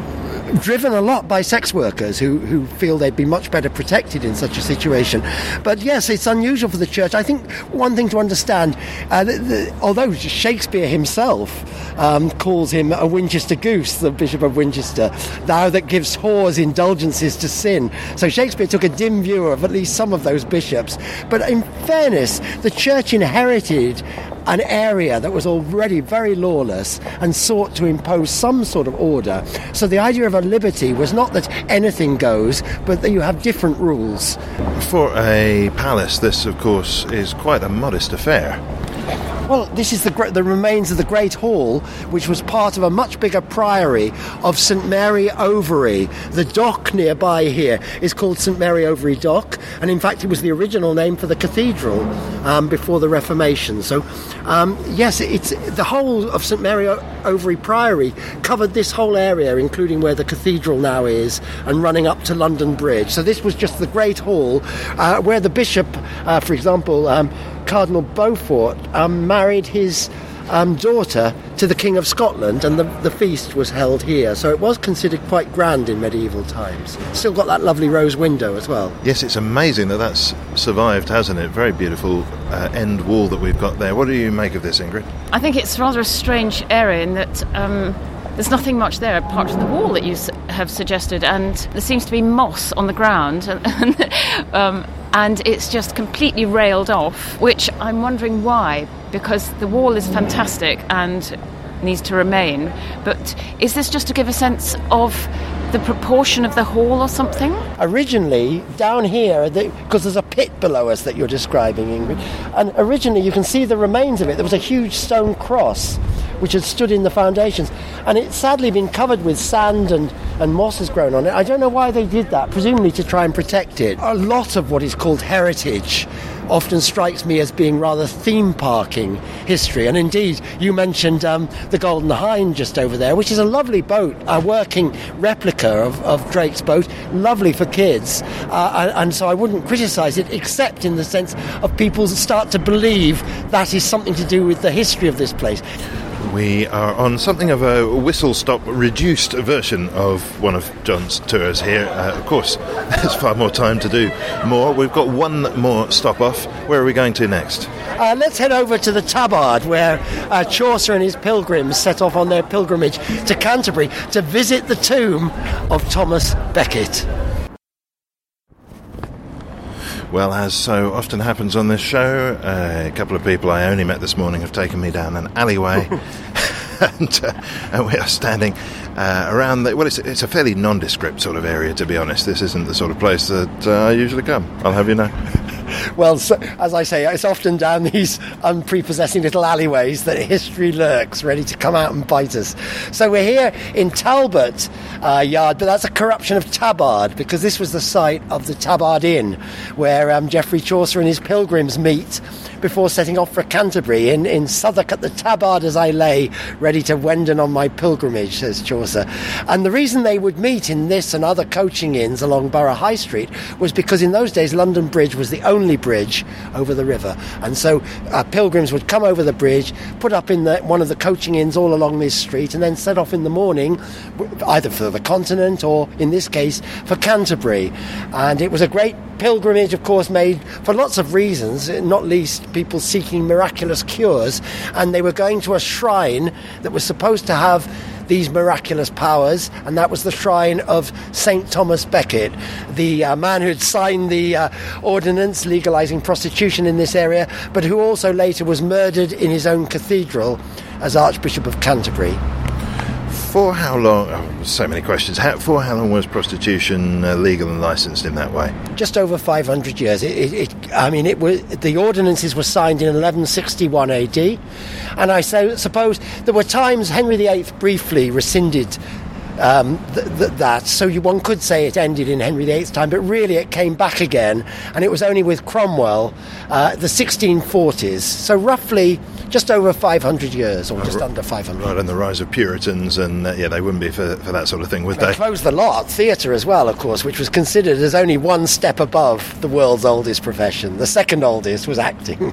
driven a lot by sex workers who, who feel they'd be much better protected in such a situation. But yes, it's unusual for the church. I think one thing to understand, uh, the, the, although Shakespeare himself um, calls him a Winchester goose, the Bishop of Winchester, thou that gives whores indulgences to sin. So Shakespeare took a dim view of at least some of those bishops. But in fairness, the church inherited an area that was already very lawless and sought to impose some sort of order. So the idea of a liberty was not that anything goes, but that you have different rules. For a palace, this, of course, is quite a modest affair. Well, this is the the remains of the Great Hall, which was part of a much bigger priory of St Mary Overy. The dock nearby here is called St Mary Overy Dock, and in fact it was the original name for the cathedral um, before the Reformation. So, um, yes, it's the whole of St Mary Overy Priory covered this whole area, including where the cathedral now is, and running up to London Bridge. So this was just the Great Hall, uh, where the bishop, uh, for example, um, Cardinal Beaufort, um, married his um, daughter to the King of Scotland, and the, the feast was held here. So it was considered quite grand in medieval times. Still got that lovely rose window as well. Yes, it's amazing that that's survived, hasn't it? Very beautiful uh, end wall that we've got there. What do you make of this, Ingrid? I think it's rather a strange area in that um, there's nothing much there apart from the wall that you s- have suggested, and there seems to be moss on the ground, and, and um, and it's just completely railed off, which I'm wondering why, because the wall is fantastic and needs to remain. But is this just to give a sense of the proportion of the hall or something? Originally, down here, because there's a pit below us that you're describing, Ingrid, and originally you can see the remains of it. There was a huge stone cross which had stood in the foundations, and it's sadly been covered with sand and, and moss has grown on it. I don't know why they did that, presumably to try and protect it. A lot of what is called heritage often strikes me as being rather theme parking history, and indeed you mentioned um, the Golden Hind just over there, which is a lovely boat, a working replica of, of Drake's boat, lovely for kids, uh, and, and so I wouldn't criticise it except in the sense of people start to believe that is something to do with the history of this place. We are on something of a whistle-stop reduced version of one of John's tours here. Uh, of course, there's far more time to do more. We've got one more stop-off. Where are we going to next? Uh, let's head over to the Tabard, where uh, Chaucer and his pilgrims set off on their pilgrimage to Canterbury to visit the tomb of Thomas Becket. Well, as so often happens on this show, uh, a couple of people I only met this morning have taken me down an alleyway, and, uh, and we are standing uh, around the, well, it's, it's a fairly nondescript sort of area, to be honest. This isn't the sort of place that uh, I usually come, I'll have you know. Well, so, as I say, it's often down these unprepossessing little alleyways that history lurks, ready to come out and bite us. So we're here in Talbot uh, Yard, but that's a corruption of Tabard, because this was the site of the Tabard Inn, where um, Geoffrey Chaucer and his pilgrims meet before setting off for Canterbury. In, in Southwark at the Tabard as I lay, ready to wenden on my pilgrimage, says Chaucer. And the reason they would meet in this and other coaching inns along Borough High Street was because in those days London Bridge was the only bridge over the river, and so uh, pilgrims would come over the bridge, put up in the, one of the coaching inns all along this street, and then set off in the morning either for the continent or, in this case, for Canterbury. And it was a great pilgrimage, of course, made for lots of reasons, not least people seeking miraculous cures, and they were going to a shrine that was supposed to have these miraculous powers, and that was the shrine of Saint Thomas Becket, the uh, man who had signed the uh, ordinance legalising prostitution in this area, but who also later was murdered in his own cathedral as Archbishop of Canterbury. For how long, oh, so many questions, how, for how long was prostitution uh, legal and licensed in that way? Just over five hundred years. It, it, it, I mean, it was, the ordinances were signed in eleven sixty-one A D, and I so, suppose there were times Henry the Eighth briefly rescinded Um, th- th- that, so you, one could say it ended in Henry the Eighth's time, but really it came back again, and it was only with Cromwell, uh, the sixteen forties, so roughly just over five hundred years, or just uh, under five hundred. Right, and the rise of Puritans, and uh, yeah, they wouldn't be for, for that sort of thing, would they? They closed the lot. Theatre as well, of course, which was considered as only one step above the world's oldest profession. The second oldest was acting.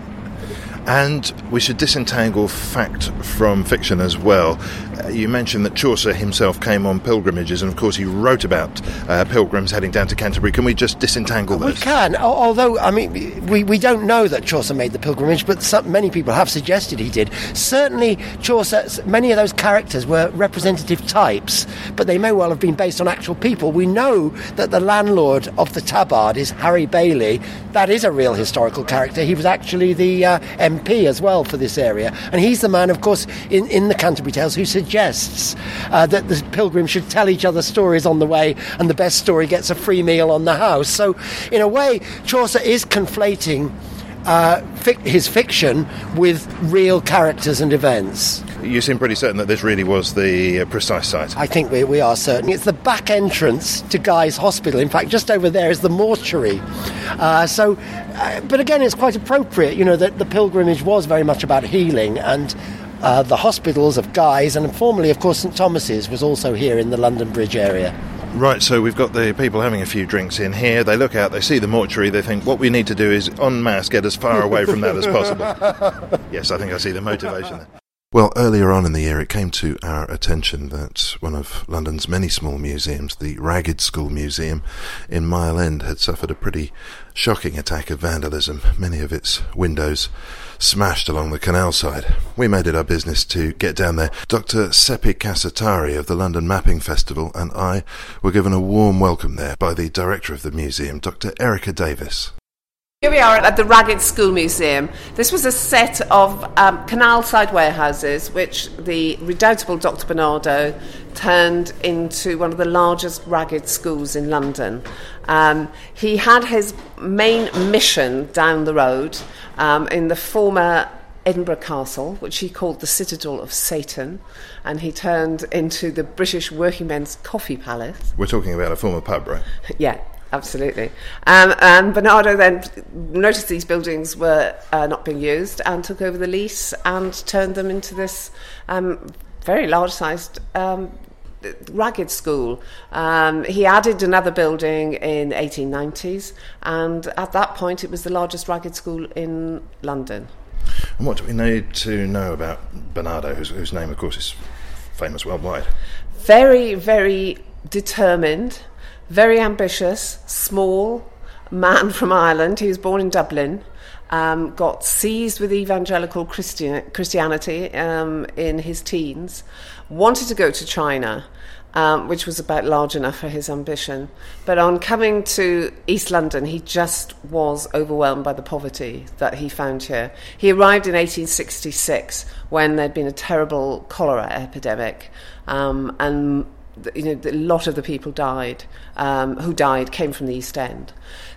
And we should disentangle fact from fiction as well. Uh, you mentioned that Chaucer himself came on pilgrimages, and of course he wrote about uh, pilgrims heading down to Canterbury. Can we just disentangle this? We can, although, I mean, we, we don't know that Chaucer made the pilgrimage, but some, many people have suggested he did. Certainly, Chaucer, many of those characters were representative types, but they may well have been based on actual people. We know that the landlord of the Tabard is Harry Bailey. That is a real historical character. He was actually the uh, M P as well for this area, and he's the man, of course, in, in the Canterbury Tales who suggests uh, that the pilgrims should tell each other stories on the way, and the best story gets a free meal on the house. So in a way, Chaucer is conflating uh, fic- his fiction with real characters and events. You seem pretty certain that this really was the uh, precise site. I think we, we are certain. It's the back entrance to Guy's Hospital. In fact, just over there is the mortuary. Uh, so, uh, but again, it's quite appropriate, you know, that the pilgrimage was very much about healing, and uh, the hospitals of Guy's, and formerly, of course, St Thomas's was also here in the London Bridge area. Right, so we've got the people having a few drinks in here. They look out, they see the mortuary, they think, what we need to do is, en masse, get as far away from that as possible. Yes, I think I see the motivation there. Well, earlier on in the year it came to our attention that one of London's many small museums, the Ragged School Museum in Mile End, had suffered a pretty shocking attack of vandalism, many of its windows smashed along the canal side. We made it our business to get down there. Doctor Seppi Casatari of the London Mapping Festival and I were given a warm welcome there by the director of the museum, Doctor Erica Davis. Here we are at the Ragged School Museum. This was a set of um, canal-side warehouses which the redoubtable Doctor Bernardo turned into one of the largest ragged schools in London. Um, he had his main mission down the road um, in the former Edinburgh Castle, which he called the Citadel of Satan, and he turned into the British Working Men's Coffee Palace. We're talking about a former pub, right? Yeah. Absolutely. Um, and Bernardo then noticed these buildings were uh, not being used and took over the lease and turned them into this um, very large-sized um, ragged school. Um, he added another building in the eighteen nineties, and at that point it was the largest ragged school in London. And what do we need to know about Bernardo, whose, whose name, of course, is famous worldwide? Very, very determined, very ambitious, small man from Ireland. He was born in Dublin, um, got seized with evangelical Christian, Christianity um, in his teens, wanted to go to China, um, which was about large enough for his ambition. But on coming to East London, he just was overwhelmed by the poverty that he found here. He arrived in eighteen sixty-six when there'd been a terrible cholera epidemic, um, and you know, a lot of the people died, um, who died came from the East End.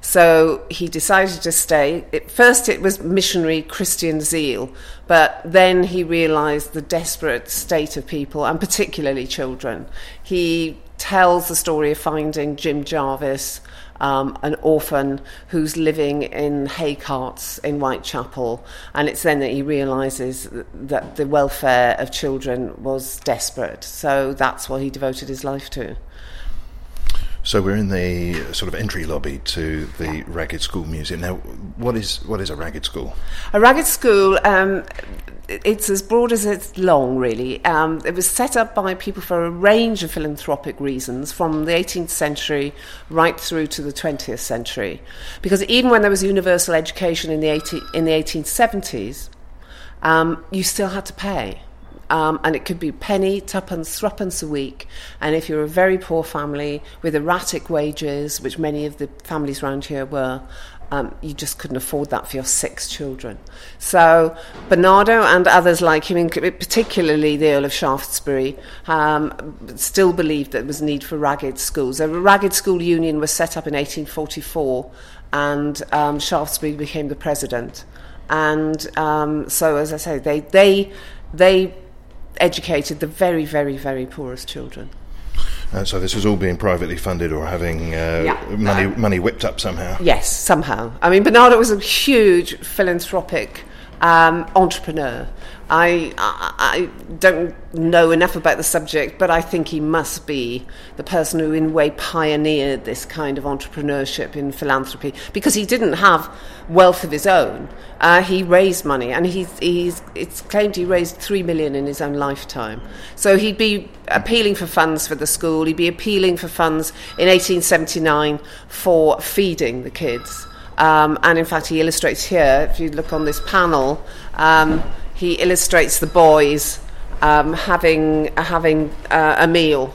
So he decided to stay. At first it was missionary Christian zeal, but then he realised the desperate state of people, and particularly children. He tells the story of finding Jim Jarvis, Um, an orphan who's living in hay carts in Whitechapel, and it's then that he realises that the welfare of children was desperate. So that's what he devoted his life to. So we're in the sort of entry lobby to the Ragged School Museum. Now, what is what is a ragged school? A ragged school, um, it's as broad as it's long, really. Um, it was set up by people for a range of philanthropic reasons, from the eighteenth century right through to the twentieth century. Because even when there was universal education in the eighteen, in the eighteen seventies, um, you still had to pay. Um, and it could be penny, tuppence, threepence a week. And if you're a very poor family with erratic wages, which many of the families around here were, Um, you just couldn't afford that for your six children. So Bernardo and others like him, particularly the Earl of Shaftesbury, um, still believed that there was a need for ragged schools. A ragged school union was set up in eighteen forty-four, and um, Shaftesbury became the president. And um, so, as I say, they they they educated the very, very, very poorest children. Uh, so this was all being privately funded or having uh, yeah. money uh, money whipped up somehow? Yes, somehow. I mean, Bernardo was a huge philanthropic um, entrepreneur. I, I I don't know enough about the subject, but I think he must be the person who, in a way, pioneered this kind of entrepreneurship in philanthropy, because he didn't have wealth of his own. Uh, he raised money, and he's, he's it's claimed he raised three million in his own lifetime. So he'd be appealing for funds for the school. He'd be appealing for funds in eighteen seventy-nine for feeding the kids. Um, and in fact, he illustrates here, if you look on this panel, um, he illustrates the boys um, having having uh, a meal.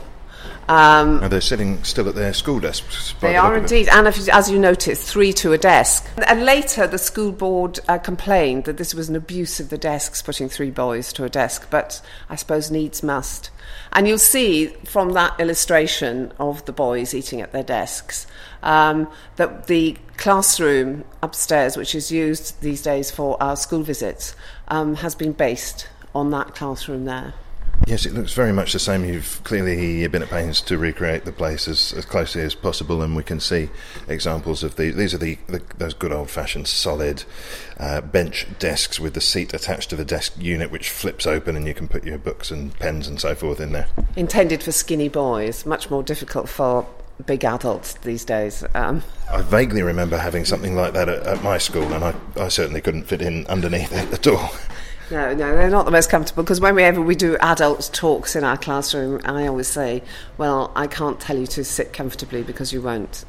Um, and they're sitting still at their school desks. They are indeed, and if, as you notice, three to a desk. And later, the school board uh, complained that this was an abuse of the desks, putting three boys to a desk. But I suppose needs must. And you'll see from that illustration of the boys eating at their desks um, that the classroom upstairs, which is used these days for our school visits, um, has been based on that classroom there. Yes, it looks very much the same. You've clearly been at pains to recreate the place as, as closely as possible, and we can see examples of these. These are the, the those good old-fashioned solid uh, bench desks with the seat attached to the desk unit, which flips open, and you can put your books and pens and so forth in there. Intended for skinny boys, much more difficult for big adults these days. Um. I vaguely remember having something like that at, at my school, and I, I certainly couldn't fit in underneath it at all. No, no, they're not the most comfortable, because whenever we do adult talks in our classroom, I always say, well, I can't tell you to sit comfortably because you won't.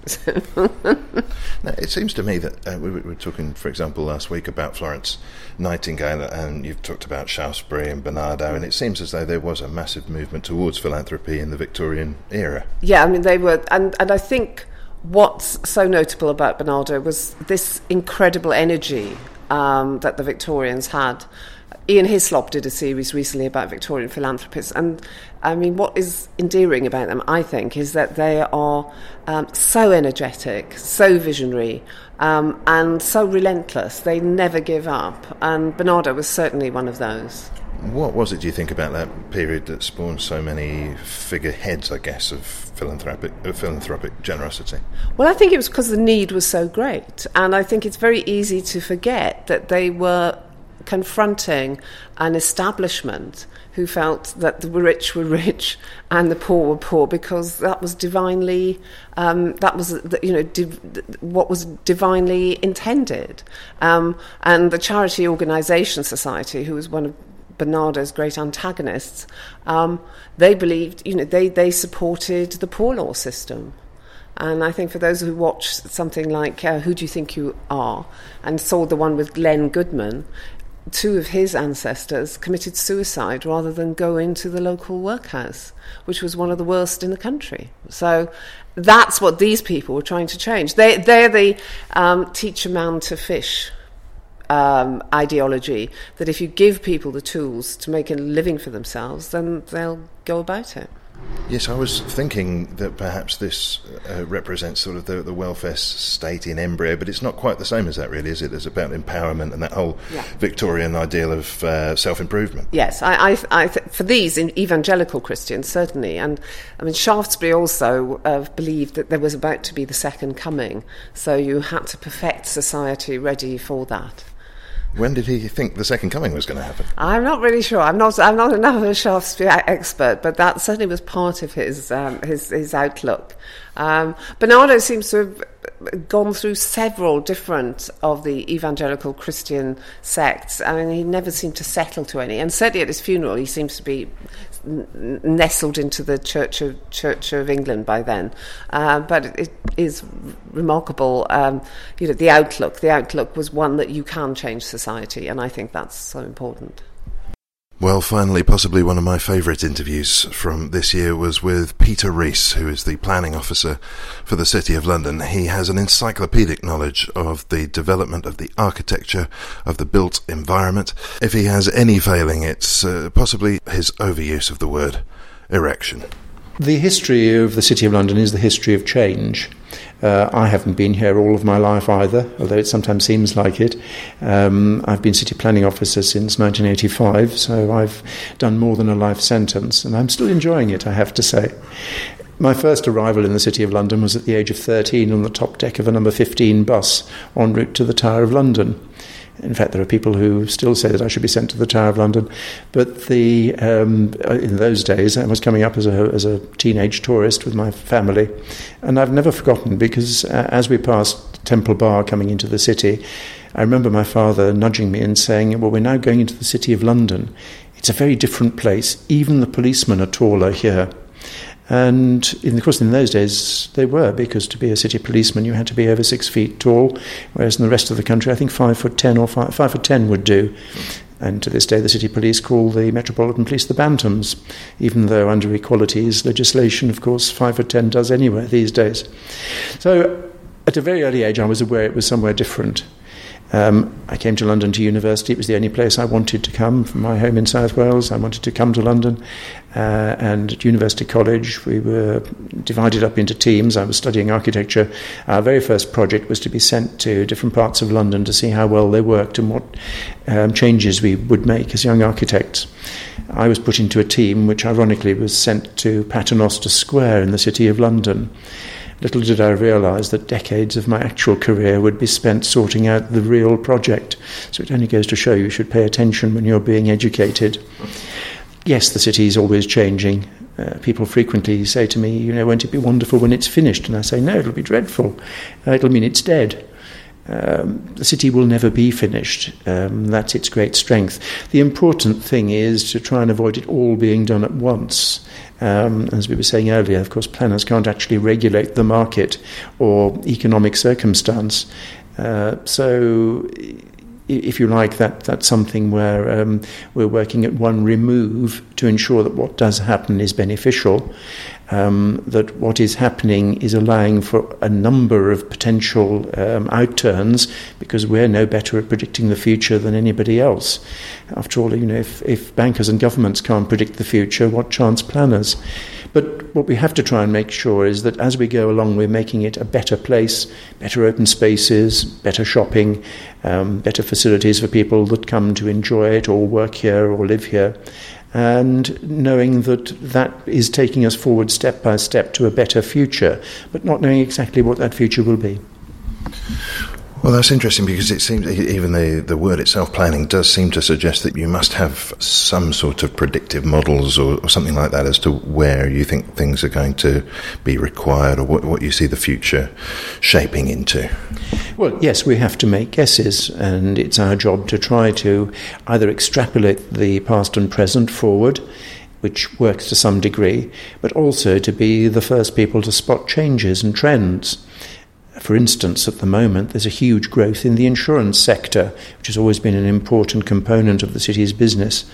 Now, it seems to me that uh, we were talking, for example, last week about Florence Nightingale, and you've talked about Shaftesbury and Bernardo, and it seems as though there was a massive movement towards philanthropy in the Victorian era. Yeah, I mean, they were, and, and I think what's so notable about Bernardo was this incredible energy um, that the Victorians had. Ian Hislop did a series recently about Victorian philanthropists, and I mean, what is endearing about them, I think, is that they are um, so energetic, so visionary, um, and so relentless. They never give up, and Bernardo was certainly one of those. What was it, do you think, about that period that spawned so many figureheads, I guess, of philanthropic of philanthropic generosity? Well, I think it was because the need was so great, and I think it's very easy to forget that they were confronting an establishment who felt that the rich were rich and the poor were poor, because that was divinely, um, that was you know div- what was divinely intended. Um, and the Charity Organisation Society, who was one of Bernardo's great antagonists, um, they believed, you know, they they supported the poor law system. And I think for those who watched something like uh, Who Do You Think You Are, and saw the one with Glenn Goodman, two of his ancestors committed suicide rather than go into the local workhouse, which was one of the worst in the country. So that's what these people were trying to change. They, they're the um, teach a man to fish um, ideology, that if you give people the tools to make a living for themselves, then they'll go about it. Yes, I was thinking that perhaps this uh, represents sort of the, the welfare state in embryo, but it's not quite the same as that, really, is it? It's about empowerment and that whole yeah. Victorian ideal of uh, self-improvement. Yes, I, I, I th- for these evangelical Christians, certainly. And I mean, Shaftesbury also uh, believed that there was about to be the second coming, so you had to perfect society ready for that. When did he think the second coming was going to happen? I'm not really sure. I'm not. I'm not enough of a Shaftesbury expert, but that certainly was part of his um, his, his outlook. Um, Bernardo seems to have gone through several different of the evangelical Christian sects. I mean, he never seemed to settle to any. And certainly at his funeral, he seems to be n- nestled into the Church of Church of England by then. Uh, but it, it is remarkable. Um, you know, the outlook. The outlook was one that you can change society, and I think that's so important. Well, finally, possibly one of my favourite interviews from this year was with Peter Rees, who is the planning officer for the City of London. He has an encyclopedic knowledge of the development of the architecture of the built environment. If he has any failing, it's uh, possibly his overuse of the word erection. The history of the City of London is the history of change. Uh, I haven't been here all of my life either, although it sometimes seems like it. Um, I've been City Planning Officer since nineteen eighty-five, so I've done more than a life sentence, and I'm still enjoying it, I have to say. My first arrival in the City of London was at the age of thirteen on the top deck of a number fifteen bus en route to the Tower of London. In fact, there are people who still say that I should be sent to the Tower of London. But the um, in those days, I was coming up as a as a teenage tourist with my family, and I've never forgotten, because uh, as we passed Temple Bar coming into the city, I remember my father nudging me and saying, "Well, we're now going into the City of London. It's a very different place. Even the policemen are taller here." And in, of course, in those days they were, because to be a city policeman you had to be over six feet tall, whereas in the rest of the country I think five foot ten or five, five foot ten would do. And to this day the city police call the Metropolitan Police the Bantams, even though under equalities legislation, of course, five foot ten does anywhere these days. So at a very early age I was aware it was somewhere different. Um, I came to London to university. It was the only place I wanted to come from my home in South Wales. I wanted to come to London. Uh, and at University College, we were divided up into teams. I was studying architecture. Our very first project was to be sent to different parts of London to see how well they worked and what um, changes we would make as young architects. I was put into a team which ironically was sent to Paternoster Square in the City of London. Little did I realise that decades of my actual career would be spent sorting out the real project. So it only goes to show you should pay attention when you're being educated. Yes, the city is always changing. Uh, people frequently say to me, you know, won't it be wonderful when it's finished? And I say, no, it'll be dreadful. Uh, it'll mean it's dead. Um, the city will never be finished. Um, that's its great strength. The important thing is to try and avoid it all being done at once. Um, as we were saying earlier, of course, planners can't actually regulate the market or economic circumstance. Uh, so, if you like, that that's something where um, we're working at one remove to ensure that what does happen is beneficial. Um, that what is happening is allowing for a number of potential um, outturns, because we're no better at predicting the future than anybody else. After all, you know, if, if bankers and governments can't predict the future, what chance planners? But what we have to try and make sure is that as we go along, we're making it a better place, better open spaces, better shopping, um, better facilities for people that come to enjoy it or work here or live here. And knowing that that is taking us forward step by step to a better future, but not knowing exactly what that future will be. Well, that's interesting, because it seems even the, the word itself, planning, does seem to suggest that you must have some sort of predictive models or, or something like that as to where you think things are going to be required, or what, what you see the future shaping into. Well, yes, we have to make guesses, and it's our job to try to either extrapolate the past and present forward, which works to some degree, but also to be the first people to spot changes and trends. For instance, at the moment, there's a huge growth in the insurance sector, which has always been an important component of the city's business.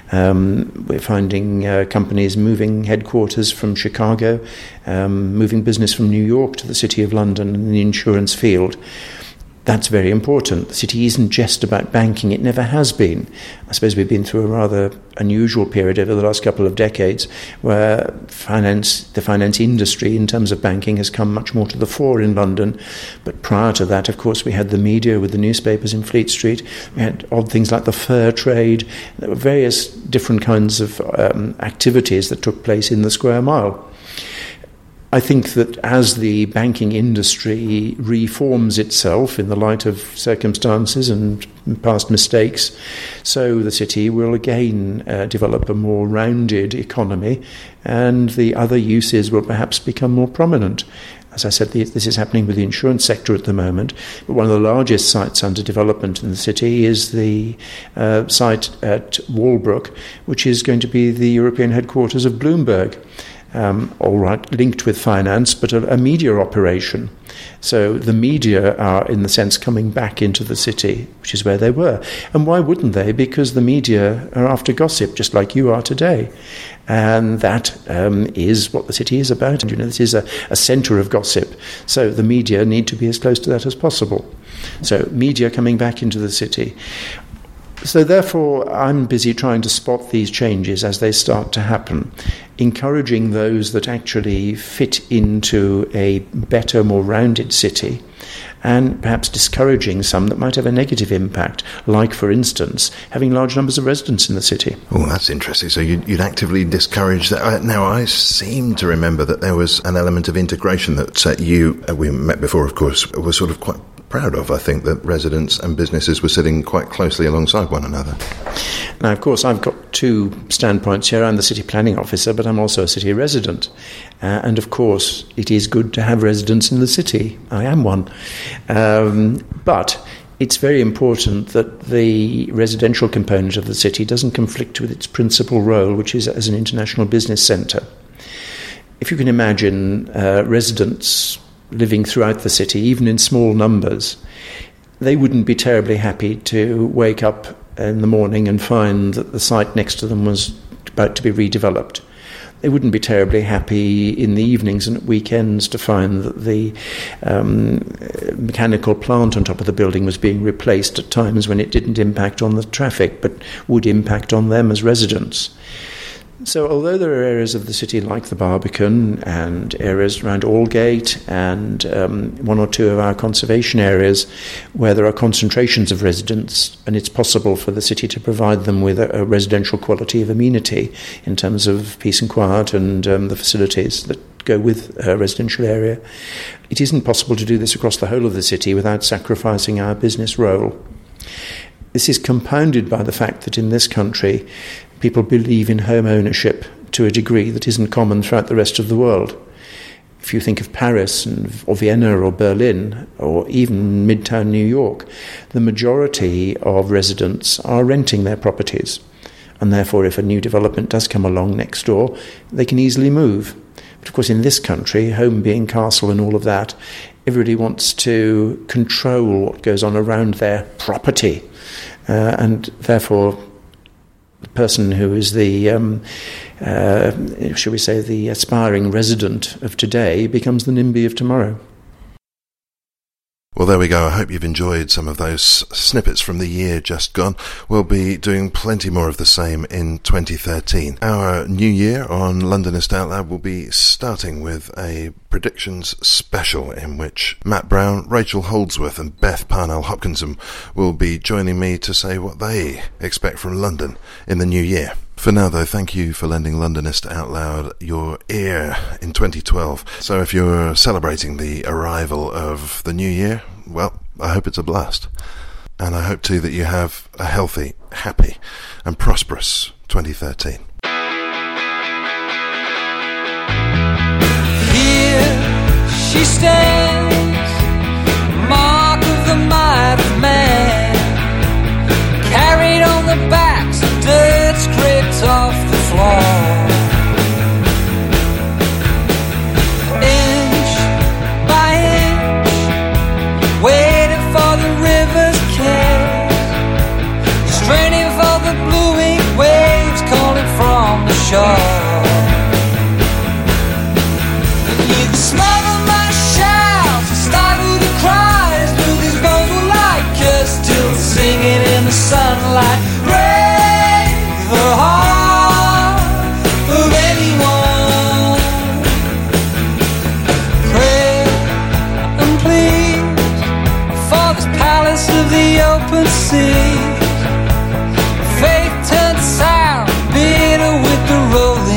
Um, we're finding uh, companies moving headquarters from Chicago, um, moving business from New York to the City of London in the insurance field. That's very important. The city isn't just about banking. It never has been. I suppose we've been through a rather unusual period over the last couple of decades where finance, the finance industry in terms of banking has come much more to the fore in London. But prior to that, of course, we had the media with the newspapers in Fleet Street. We had odd things like the fur trade. There were various different kinds of um, activities that took place in the square mile. I think that as the banking industry reforms itself in the light of circumstances and past mistakes, so the city will again uh, develop a more rounded economy, and the other uses will perhaps become more prominent. As I said, this is happening with the insurance sector at the moment, but one of the largest sites under development in the city is the uh, site at Walbrook, which is going to be the European headquarters of Bloomberg. um, all right, linked with finance, but a, a media operation. So the media are, in the sense, coming back into the city, which is where they were. And why wouldn't they? Because the media are after gossip, just like you are today. And that um, is what the city is about. And, you know, this is a, a centre of gossip. So the media need to be as close to that as possible. So media coming back into the city. So therefore, I'm busy trying to spot these changes as they start to happen, encouraging those that actually fit into a better, more rounded city, and perhaps discouraging some that might have a negative impact, like, for instance, having large numbers of residents in the city. Oh, that's interesting. So you'd, you'd actively discourage that. Now, I seem to remember that there was an element of integration that uh, you, uh, we met before, of course, were sort of quite proud of. I think that residents and businesses were sitting quite closely alongside one another. Now, of course, I've got two standpoints here. I'm the city planning officer, but I'm also a city resident. Uh, and, of course, it is good to have residents in the city. I am one. Um, but it's very important that the residential component of the city doesn't conflict with its principal role, which is as an international business centre. If you can imagine uh, residents living throughout the city, even in small numbers, they wouldn't be terribly happy to wake up in the morning and find that the site next to them was about to be redeveloped. They wouldn't be terribly happy in the evenings and at weekends to find that the um, mechanical plant on top of the building was being replaced at times when it didn't impact on the traffic but would impact on them as residents. So although there are areas of the city like the Barbican and areas around Aldgate and um, one or two of our conservation areas where there are concentrations of residents, and it's possible for the city to provide them with a, a residential quality of amenity in terms of peace and quiet and um, the facilities that go with a residential area, it isn't possible to do this across the whole of the city without sacrificing our business role. This is compounded by the fact that in this country people believe in home ownership to a degree that isn't common throughout the rest of the world. If you think of Paris and, or Vienna or Berlin or even Midtown New York, the majority of residents are renting their properties. And therefore, if a new development does come along next door, they can easily move. But of course, in this country, home being castle and all of that, everybody wants to control what goes on around their property. Uh, and therefore, the person who is the, um, uh, shall we say, the aspiring resident of today becomes the NIMBY of tomorrow. Well, there we go. I hope you've enjoyed some of those snippets from the year just gone. We'll be doing plenty more of the same in twenty thirteen. Our new year on Londonist Out Loud will be starting with a predictions special in which Matt Brown, Rachel Holdsworth and Beth Parnell Hopkinson will be joining me to say what they expect from London in the new year. For now, though, thank you for lending Londonist Out Loud your ear in twenty twelve. So if you're celebrating the arrival of the new year, well, I hope it's a blast. And I hope, too, that you have a healthy, happy and prosperous twenty thirteen. Here she stands, mark of the might of man, carried on the backs of dirt scraped off the floor. Inch by inch, waiting for the river's kiss, straining for the blue-ink waves calling from the shore. You can smother my shouts and stifle the cries, but these bones will like us still singing in the sunlight. Break the heart of anyone. Pray and please for this palace of the open sea. Faith turned sour, bitter with the rolling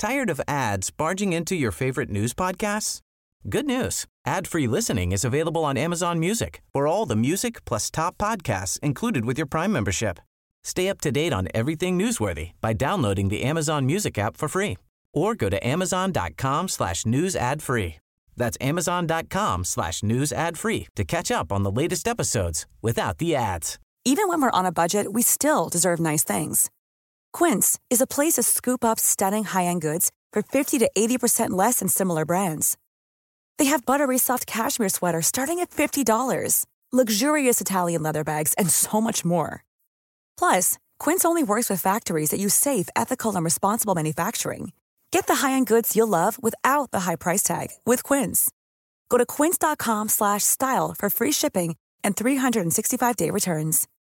Tired of ads barging into your favorite news podcasts? Good news. Ad-free listening is available on Amazon Music for all the music plus top podcasts included with your Prime membership. Stay up to date on everything newsworthy by downloading the Amazon Music app for free or go to amazon.com slash news ad free. That's amazon.com slash news ad free to catch up on the latest episodes without the ads. Even when we're on a budget, we still deserve nice things. Quince is a place to scoop up stunning high-end goods for fifty to eighty percent less than similar brands. They have buttery soft cashmere sweaters starting at fifty dollars, luxurious Italian leather bags, and so much more. Plus, Quince only works with factories that use safe, ethical, and responsible manufacturing. Get the high-end goods you'll love without the high price tag with Quince. Go to quince.com slash style for free shipping and three sixty-five day returns.